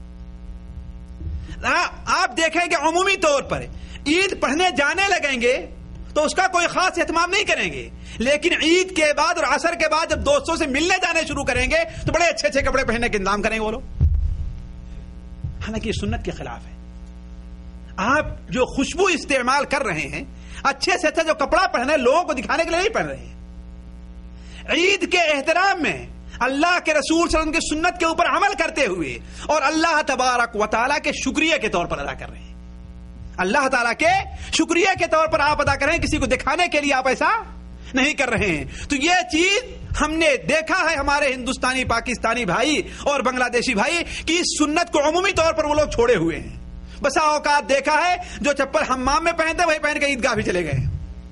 آپ دیکھیں کہ عمومی طور پر عید پڑھنے جانے لگیں گے تو اس کا کوئی خاص اہتمام نہیں کریں گے، لیکن عید کے بعد اور عصر کے بعد جب دوستوں سے ملنے جانے شروع کریں گے تو بڑے اچھے اچھے کپڑے پہننے کا انتظام کریں گے وہ لوگ. حالانکہ یہ سنت کے خلاف ہے. آپ جو خوشبو استعمال کر رہے ہیں، اچھے سے اچھا جو کپڑا پہنے لوگوں کو دکھانے کے لیے نہیں پہن رہے ہیں. عید کے احترام میں اللہ کے رسول صلی اللہ علیہ وسلم کی سنت کے اوپر عمل کرتے ہوئے اور اللہ تبارک و تعالیٰ کے شکریہ کے طور پر ادا کر رہے ہیں. اللہ تعالیٰ کے شکریہ کے طور پر آپ ادا کر رہے ہیں، کسی کو دکھانے کے لیے آپ ایسا نہیں کر رہے ہیں. تو یہ چیز ہم نے دیکھا ہے ہمارے ہندوستانی، پاکستانی بھائی اور بنگلہ دیشی بھائی کی اس سنت کو عمومی طور پر وہ لوگ چھوڑے ہوئے ہیں. بسا اوقات دیکھا ہے جو چپل حمام میں پہنتے وہی پہن کے عیدگاہ بھی چلے گئے.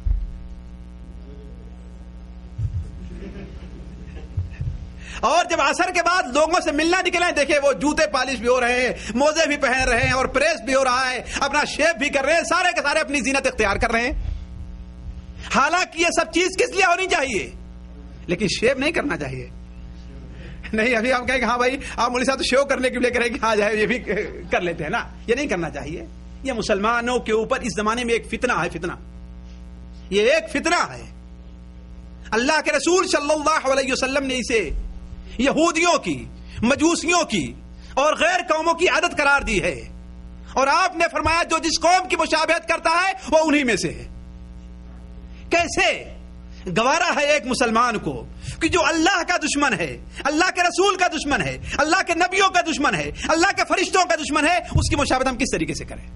اور جب عصر کے بعد لوگوں سے ملنا نکلے دیکھیں وہ جوتے پالش بھی ہو رہے ہیں، موزے بھی پہن رہے ہیں اور پریس بھی ہو رہا ہے، اپنا شیپ بھی کر رہے ہیں، سارے کے سارے اپنی زینت اختیار کر رہے ہیں. حالانکہ یہ سب چیز کس لیے ہونی چاہیے؟ لیکن شیپ نہیں کرنا چاہیے. نہیں ابھی ہم کہیں کہ ہاں بھائی آپ مولوی صاحب تو شیو کرنے کے لیے کریں کہ ہاں جائے یہ بھی کر لیتے ہیں نا، یہ نہیں کرنا چاہیے. یہ مسلمانوں کے اوپر اس زمانے میں ایک فتنہ ہے. فتنہ یہ ایک فتنہ ہے. اللہ کے رسول صلی اللہ علیہ وسلم نے اسے یہودیوں کی، مجوسیوں کی اور غیر قوموں کی عادت قرار دی ہے، اور آپ نے فرمایا جو جس قوم کی مشابہت کرتا ہے وہ انہی میں سے ہے. کیسے گوارا ہے ایک مسلمان کو کہ جو اللہ کا دشمن ہے، اللہ کے رسول کا دشمن ہے، اللہ کے نبیوں کا دشمن ہے، اللہ کے فرشتوں کا دشمن ہے، اس کی مشابہت ہم کس طریقے سے کریں؟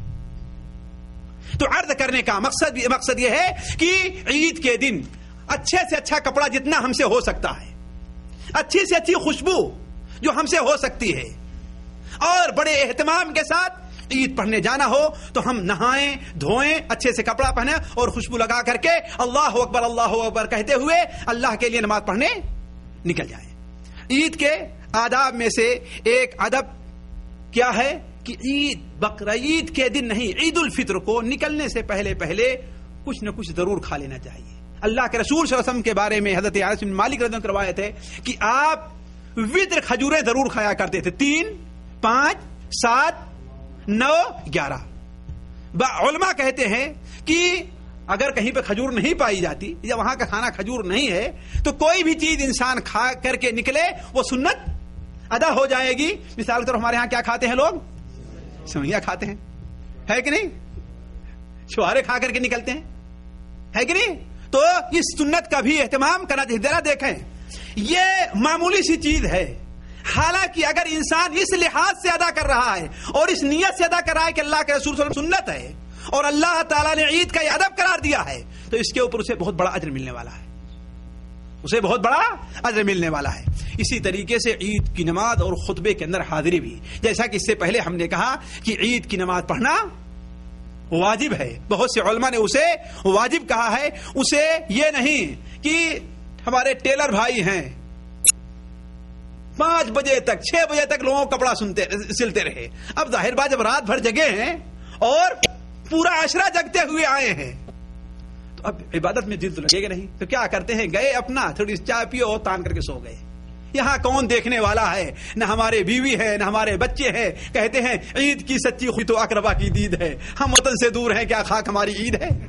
تو عرض کرنے کا مقصد مقصد یہ ہے کہ عید کے دن اچھے سے اچھا کپڑا جتنا ہم سے ہو سکتا ہے، اچھی سے اچھی خوشبو جو ہم سے ہو سکتی ہے، اور بڑے اہتمام کے ساتھ عید پڑھنے جانا ہو تو ہم نہائیں دھوئیں، اچھے سے کپڑا پہنے اور خوشبو لگا کر کے اللہ اکبر اللہ اکبر کہتے ہوئے اللہ کے لیے نماز پڑھنے نکل جائیں. عید کے آداب میں سے ایک ادب کیا ہے کہ عید بقرعید کے دن نہیں، عید الفطر کو نکلنے سے پہلے پہلے کچھ نہ کچھ ضرور کھا لینا چاہیے. اللہ کے رسول صلی اللہ علیہ وسلم کے بارے میں حضرت انس بن مالک رضی اللہ عنہ کی روایت ہے کہ آپ وطر کھجوریں ضرور کھایا کرتے تھے، تین، پانچ، سات، نو، گیارہ. علماء کہتے ہیں کہ اگر کہیں پہ کھجور نہیں پائی جاتی یا وہاں کا کھانا کھجور نہیں ہے تو کوئی بھی چیز انسان کھا کر کے نکلے وہ سنت ادا ہو جائے گی. مثال کے طور ہمارے ہاں کیا کھاتے ہیں لوگ؟ سوئیاں کھاتے ہیں، ہے کہ نہیں؟ چھوارے کھا کر کے نکلتے ہیں، ہے کہ نہیں؟ تو اس سنت کا بھی اہتمام کرنا چاہیے. ذرا دیکھیں یہ معمولی سی چیز ہے، حالانکہ اگر انسان اس لحاظ سے ادا کر رہا ہے اور اس نیت سے ادا کر رہا ہے کہ اللہ کے رسول صلی اللہ علیہ وسلم سنت ہے اور اللہ تعالیٰ نے عید کا یہ ادب قرار دیا ہے تو اس کے اوپر اسے بہت بڑا اجر ملنے والا ہے. اسے بہت بڑا اجر ملنے والا ہے. اسی طریقے سے عید کی نماز اور خطبے کے اندر حاضری بھی, جیسا کہ اس سے پہلے ہم نے کہا کہ عید کی نماز پڑھنا واجب ہے. بہت سے علماء نے اسے واجب کہا ہے. اسے یہ نہیں کہ ہمارے ٹیلر بھائی ہیں پانچ بجے تک چھ بجے تک لوگوں کو کپڑا سنتے سلتے رہے. اب ظاہر بات جب رات بھر جگے ہیں اور پورا عشرہ جگتے ہوئے آئے ہیں تو اب عبادت میں دل تو لگے گا نہیں. تو کیا کرتے ہیں, گئے اپنا تھوڑی چائے پیو اور تان کر کے سو گئے. یہاں کون دیکھنے والا ہے؟ نہ ہمارے بیوی ہے نہ ہمارے بچے ہیں. کہتے ہیں عید کی سچی خوشی تو اقربا کی دید ہے. ہم وطن سے دور ہیں, کیا خاک ہماری عید ہے؟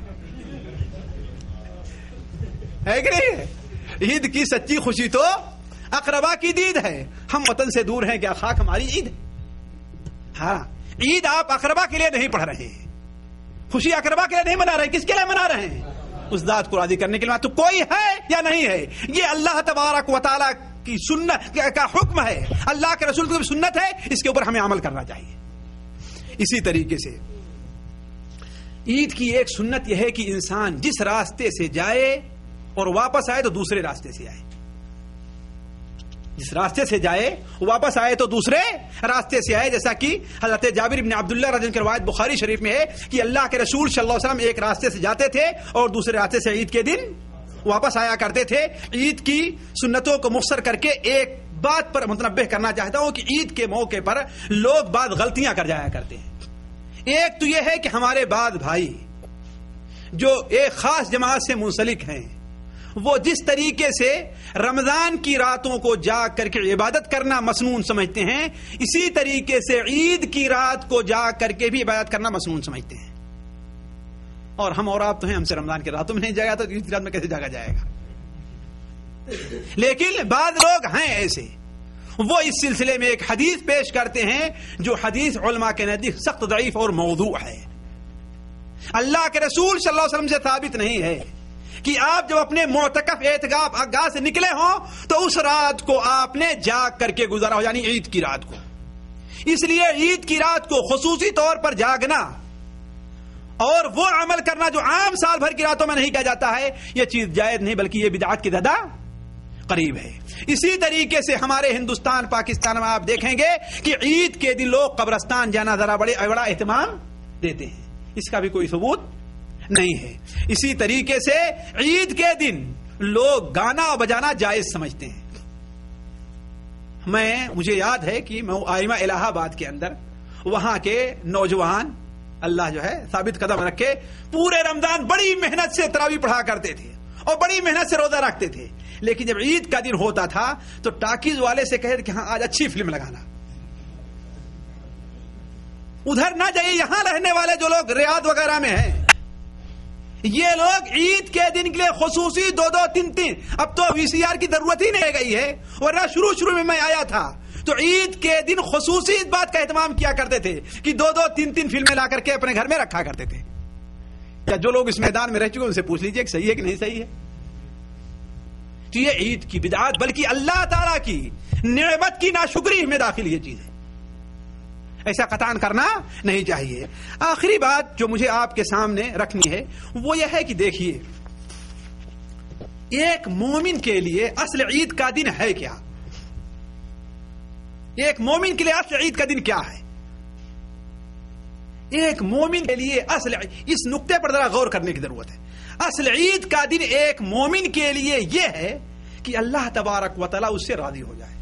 ہے کہ نہیں؟ عید کی سچی خوشی تو اقربا کی دید ہے. ہم وطن سے دور ہیں, کیا خاک ہماری عید ہے؟ ہاں, عید آپ اقربا کے لیے نہیں پڑھ رہے ہیں, خوشی اقربا کے لیے نہیں منا رہے. کس کے لیے منا رہے ہیں؟ اس ذات کو راضی کرنے کے لیے. تو کوئی ہے یا نہیں ہے؟ یہ اللہ تبارک و تعالی کی سنت کا حکم ہے, اللہ کے رسول کی سنت ہے, اس کے اوپر ہمیں عمل کرنا چاہیے. اسی طریقے سے عید کی ایک سنت یہ ہے کہ انسان جس راستے سے جائے اور واپس آئے تو دوسرے راستے سے آئے. جس راستے سے جائے واپس آئے تو دوسرے راستے سے آئے. جیسا کہ حضرت جابر بن عبداللہ رضی اللہ عنہ کی روایت بخاری شریف میں ہے کہ اللہ کے رسول صلی اللہ علیہ وسلم ایک راستے سے جاتے تھے اور دوسرے راستے سے عید کے دن واپس آیا کرتے تھے. عید کی سنتوں کو مختصر کر کے ایک بات پر متنبہ کرنا چاہتا ہوں کہ عید کے موقع پر لوگ بعض غلطیاں کر جایا کرتے ہیں. ایک تو یہ ہے کہ ہمارے بعض بھائی جو ایک خاص جماعت سے منسلک ہیں وہ جس طریقے سے رمضان کی راتوں کو جاگ کر کے عبادت کرنا مسنون سمجھتے ہیں, اسی طریقے سے عید کی رات کو جاگ کر کے بھی عبادت کرنا مسنون سمجھتے ہیں. اور ہم اور آپ تو ہیں, ہم سے رمضان کی راتوں میں نہیں جاگا تو عید کی رات میں کیسے جاگا جائے گا؟ لیکن بعض لوگ ہیں ایسے, وہ اس سلسلے میں ایک حدیث پیش کرتے ہیں جو حدیث علماء کے نزدیک سخت ضعیف اور موضوع ہے. اللہ کے رسول صلی اللہ علیہ وسلم سے ثابت نہیں ہے کہ آپ جب اپنے معتکف اعتکاف گاہ سے نکلے ہوں تو اس رات کو آپ نے جاگ کر کے گزارا ہو, یعنی عید کی رات کو. اس لیے عید کی رات کو خصوصی طور پر جاگنا اور وہ عمل کرنا جو عام سال بھر کی راتوں میں نہیں کیا جاتا ہے, یہ چیز جائز نہیں بلکہ یہ بدعت کی زیادہ قریب ہے. اسی طریقے سے ہمارے ہندوستان پاکستان میں آپ دیکھیں گے کہ عید کے دن لوگ قبرستان جانا ذرا بڑے بڑا اہتمام دیتے ہیں. اس کا بھی کوئی ثبوت نہیں ہے. اسی طریقے سے عید کے دن لوگ گانا اور بجانا جائز سمجھتے ہیں. میں مجھے یاد ہے کہ میں آئمہ الہ آباد کے اندر وہاں کے نوجوان اللہ جو ہے ثابت قدم رکھے پورے رمضان بڑی محنت سے تراویح پڑھا کرتے تھے اور بڑی محنت سے روزہ رکھتے تھے. لیکن جب عید کا دن ہوتا تھا تو ٹاکیز والے سے کہتے کہ ہاں آج اچھی فلم لگانا. ادھر نہ جائیے, یہاں رہنے والے جو لوگ ریاض وغیرہ میں ہیں یہ لوگ عید کے دن کے لیے خصوصی دو دو تین تین, اب تو وی سی آر کی ضرورت ہی نہیں رہ گئی ہے, ورنہ شروع شروع میں میں آیا تھا تو عید کے دن خصوصی اس بات کا اہتمام کیا کرتے تھے کہ دو دو تین تین فلمیں لا کر کے اپنے گھر میں رکھا کرتے تھے. کیا جو لوگ اس میدان میں رہ چکے ان سے پوچھ لیجئے کہ صحیح ہے کہ نہیں صحیح ہے؟ تو یہ عید کی بدعت بلکہ اللہ تعالیٰ کی نعمت کی ناشکری میں داخل یہ چیز ہے, ایسا قطعاً کرنا نہیں چاہیے. آخری بات جو مجھے آپ کے سامنے رکھنی ہے وہ یہ ہے کہ دیکھیے ایک مومن کے لیے اصل عید کا دن ہے کیا؟ ایک مومن کے لیے اصل عید کا دن کیا ہے؟ ایک مومن کے لیے اصل, اس نقطے پر ذرا غور کرنے کی ضرورت ہے. اصل عید کا دن ایک مومن کے لیے یہ ہے کہ اللہ تبارک و تعالیٰ اس سے راضی ہو جائے.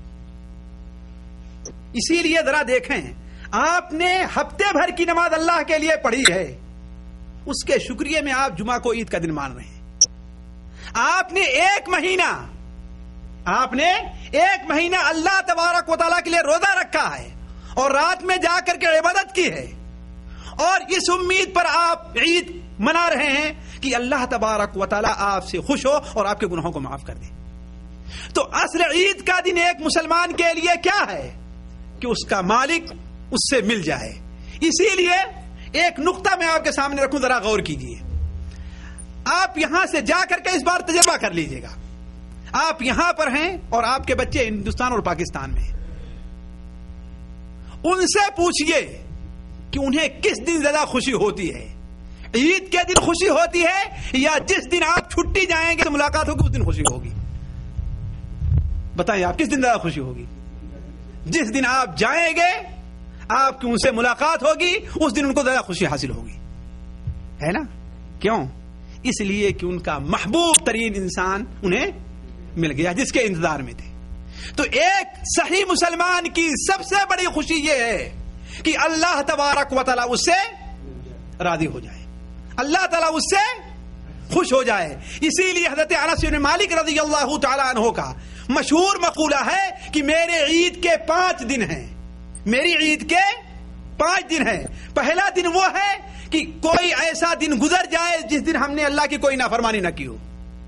اسی لیے ذرا دیکھیں, آپ نے ہفتے بھر کی نماز اللہ کے لیے پڑھی ہے, اس کے شکریہ میں آپ جمعہ کو عید کا دن مان رہے ہیں. آپ نے ایک مہینہ آپ نے ایک مہینہ اللہ تبارک و تعالیٰ کے لیے روزہ رکھا ہے اور رات میں جا کر کے عبادت کی ہے, اور اس امید پر آپ عید منا رہے ہیں کہ اللہ تبارک و تعالیٰ آپ سے خوش ہو اور آپ کے گناہوں کو معاف کر دے. تو اصل عید کا دن ایک مسلمان کے لیے کیا ہے کہ اس کا مالک اس سے مل جائے. اسی لیے ایک نقطہ میں آپ کے سامنے رکھوں, ذرا غور کیجیے. آپ یہاں سے جا کر کے اس بار تجربہ کر لیجئے گا. آپ یہاں پر ہیں اور آپ کے بچے ہندوستان اور پاکستان میں ہیں, ان سے پوچھئے کہ انہیں کس دن زیادہ خوشی ہوتی ہے, عید کے دن خوشی ہوتی ہے یا جس دن آپ چھٹی جائیں گے تو ملاقات ہوگی اس دن خوشی ہوگی؟ بتائیں آپ کس دن زیادہ خوشی ہوگی؟ جس دن آپ جائیں گے آپ کی ان سے ملاقات ہوگی اس دن ان کو زیادہ خوشی حاصل ہوگی، ہے نا؟ کیوں؟ اس لیے کہ ان کا محبوب ترین انسان انہیں مل گیا جس کے انتظار میں تھے۔ تو ایک صحیح مسلمان کی سب سے بڑی خوشی یہ ہے کہ اللہ تبارک و تعالی اس سے راضی ہو جائے، اللہ تعالیٰ اس سے خوش ہو جائے۔ اسی لیے حضرت انس بن مالک رضی اللہ تعالیٰ عنہ کا مشہور مقولہ ہے کہ میرے عید کے پانچ دن ہیں، میری عید کے پانچ دن ہیں۔ پہلا دن وہ ہے کہ کوئی ایسا دن گزر جائے جس دن ہم نے اللہ کی کوئی نافرمانی نہ کی ہو،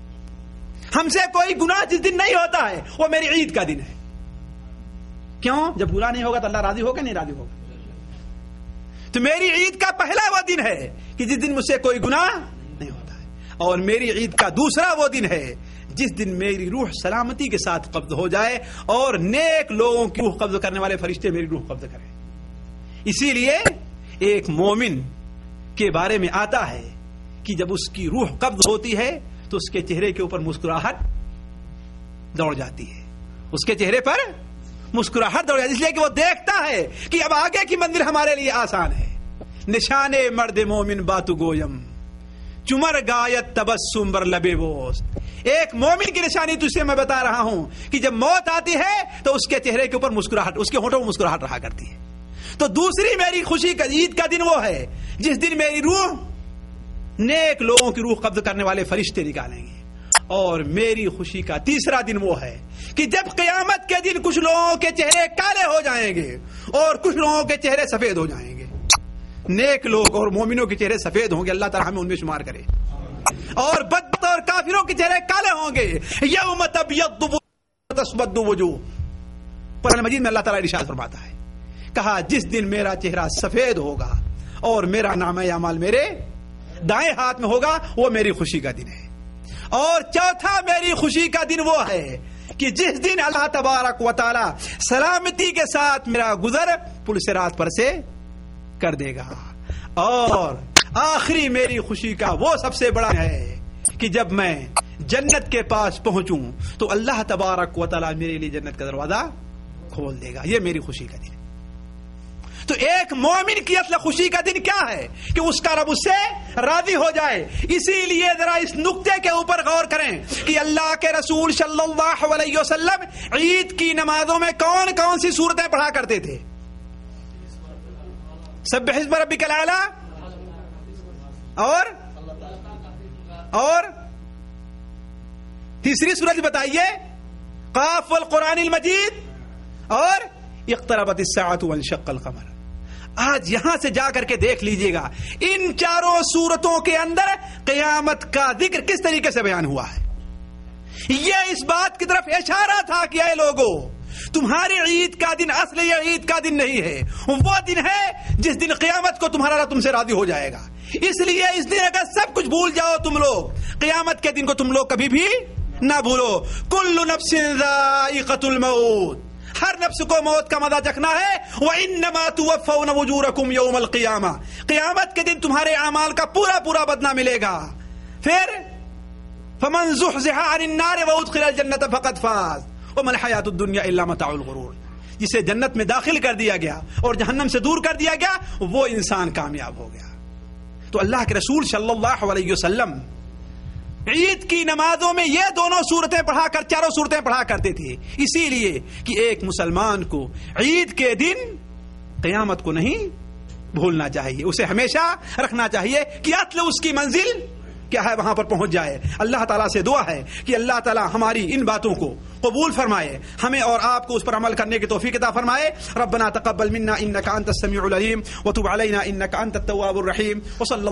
ہم سے کوئی گناہ جس دن نہیں ہوتا ہے، وہ میری عید کا دن ہے۔ کیوں؟ جب گناہ نہیں ہوگا تو اللہ راضی ہوگا نہیں راضی ہوگا؟ تو میری عید کا پہلا وہ دن ہے کہ جس دن مجھ سے کوئی گناہ نہیں ہوتا ہے، اور میری عید کا دوسرا وہ دن ہے جس دن میری روح سلامتی کے ساتھ قبض ہو جائے اور نیک لوگوں کی روح قبض کرنے والے فرشتے میری روح قبض کریں۔ اسی لیے ایک مومن کے بارے میں آتا ہے کہ جب اس کی روح قبض ہوتی ہے تو اس کے چہرے کے اوپر مسکراہٹ دوڑ جاتی ہے، اس کے چہرے پر مسکراہٹ دوڑ جاتی ہے، اس لیے کہ وہ دیکھتا ہے کہ اب آگے کی منزل ہمارے لیے آسان ہے۔ نشان مرد مومن باتو گویم چمر گایت تبسم بر لبے بوس۔ ایک مومن کی نشانی تجھے میں بتا رہا ہوں کہ جب موت آتی ہے تو اس کے چہرے کے اوپر مسکراہٹ، اس کے ہونٹوں میں مسکراہٹ رہا کرتی ہے۔ تو دوسری میری خوشی کا عید کا دن وہ ہے جس دن میری روح نیک لوگوں کی روح قبض کرنے والے فرشتے نکالیں گے، اور میری خوشی کا تیسرا دن وہ ہے کہ جب قیامت کے دن کچھ لوگوں کے چہرے کالے ہو جائیں گے اور کچھ لوگوں کے چہرے سفید ہو جائیں گے۔ نیک لوگ اور مومنوں کے چہرے سفید ہوں گے، اللہ تعالیٰ ہمیں ان میں شمار کرے، اور بدبخت اور کافروں کے چہرے کالے ہوں گے۔ یوم تبیض وتسود وجوہ، قرآن مجید میں اللہ تعالیٰ ارشاد فرماتا ہے، کہا جس دن میرا چہرہ سفید ہوگا اور میرا نامہ اعمال میرے دائیں ہاتھ میں ہوگا، وہ میری خوشی کا دن ہے۔ اور چوتھا میری خوشی کا دن وہ ہے کہ جس دن اللہ تبارک و تعالی سلامتی کے ساتھ میرا گزر پل صراط پر سے کر دے گا۔ اور آخری میری خوشی کا وہ سب سے بڑا ہے کہ جب میں جنت کے پاس پہنچوں تو اللہ تبارک و تعالی میرے لیے جنت کا دروازہ کھول دے گا۔ یہ میری خوشی کا دن ہے۔ تو ایک مومن کی اصل خوشی کا دن کیا ہے کہ اس کا رب اس سے راضی ہو جائے۔ اسی لیے ذرا اس نقطے کے اوپر غور کریں کہ اللہ کے رسول صلی اللہ علیہ وسلم عید کی نمازوں میں کون کون سی سورتیں پڑھا کرتے تھے؟ سبح اسم ربک الاعلی، اور اور تیسری سورت بتائیے، قاف والقرآن المجید، اور اقتربت الساعة وانشق القمر۔ آج یہاں سے جا کر کے دیکھ لیجئے گا ان چاروں سورتوں کے اندر قیامت کا ذکر کس طریقے سے بیان ہوا ہے۔ یہ اس بات کی طرف اشارہ تھا کہ اے لوگوں، تمہاری عید کا دن اصل یہ عید کا دن نہیں ہے، وہ دن ہے جس دن قیامت کو تمہارا رب تم سے راضی ہو جائے گا۔ اس لیے اس دن اگر سب کچھ بھول جاؤ تم لوگ، قیامت کے دن کو تم لوگ کبھی بھی نہ بھولو۔ کل نفس ذائقۃ الموت، ہر نفس کو موت کا مزہ چکھنا ہے۔ وَإِنَّمَا تُوَفَّوْنَ أُجُورَكُمْ يَوْمَ الْقِيَامَةِ، قیامت کے دن تمہارے اعمال کا پورا پورا بدلہ ملے گا۔ پھر فَمَنْ زُحْزِحَ عَنِ النَّارِ وَأُدْخِلَ الْجَنَّةَ فَقَدْ فَازَ وَمَا الْحَيَاةُ الدُّنْيَا إِلَّا مَتَاعُ الْغُرُورِ۔ جسے جنت میں داخل کر دیا گیا اور جہنم سے دور کر دیا گیا وہ انسان کامیاب ہو گیا۔ تو اللہ کے رسول صلی اللہ علیہ وسلم عید کی نمازوں میں یہ دونوں صورتیں پڑھا کر چاروں صورتیں پڑھا کرتے تھے، اسی لیے کہ ایک مسلمان کو عید کے دن قیامت کو نہیں بھولنا چاہیے، اسے ہمیشہ رکھنا چاہیے کہ اصل اس کی منزل کیا ہے وہاں پر پہنچ جائے۔ اللہ تعالیٰ سے دعا ہے کہ اللہ تعالیٰ ہماری ان باتوں کو قبول فرمائے، ہمیں اور آپ کو اس پر عمل کرنے کی توفیق عطا فرمائے۔ ربنا تقبل منا انک انت السمیع العلیم وتب علینا انک انت التواب الرحیم، وصلی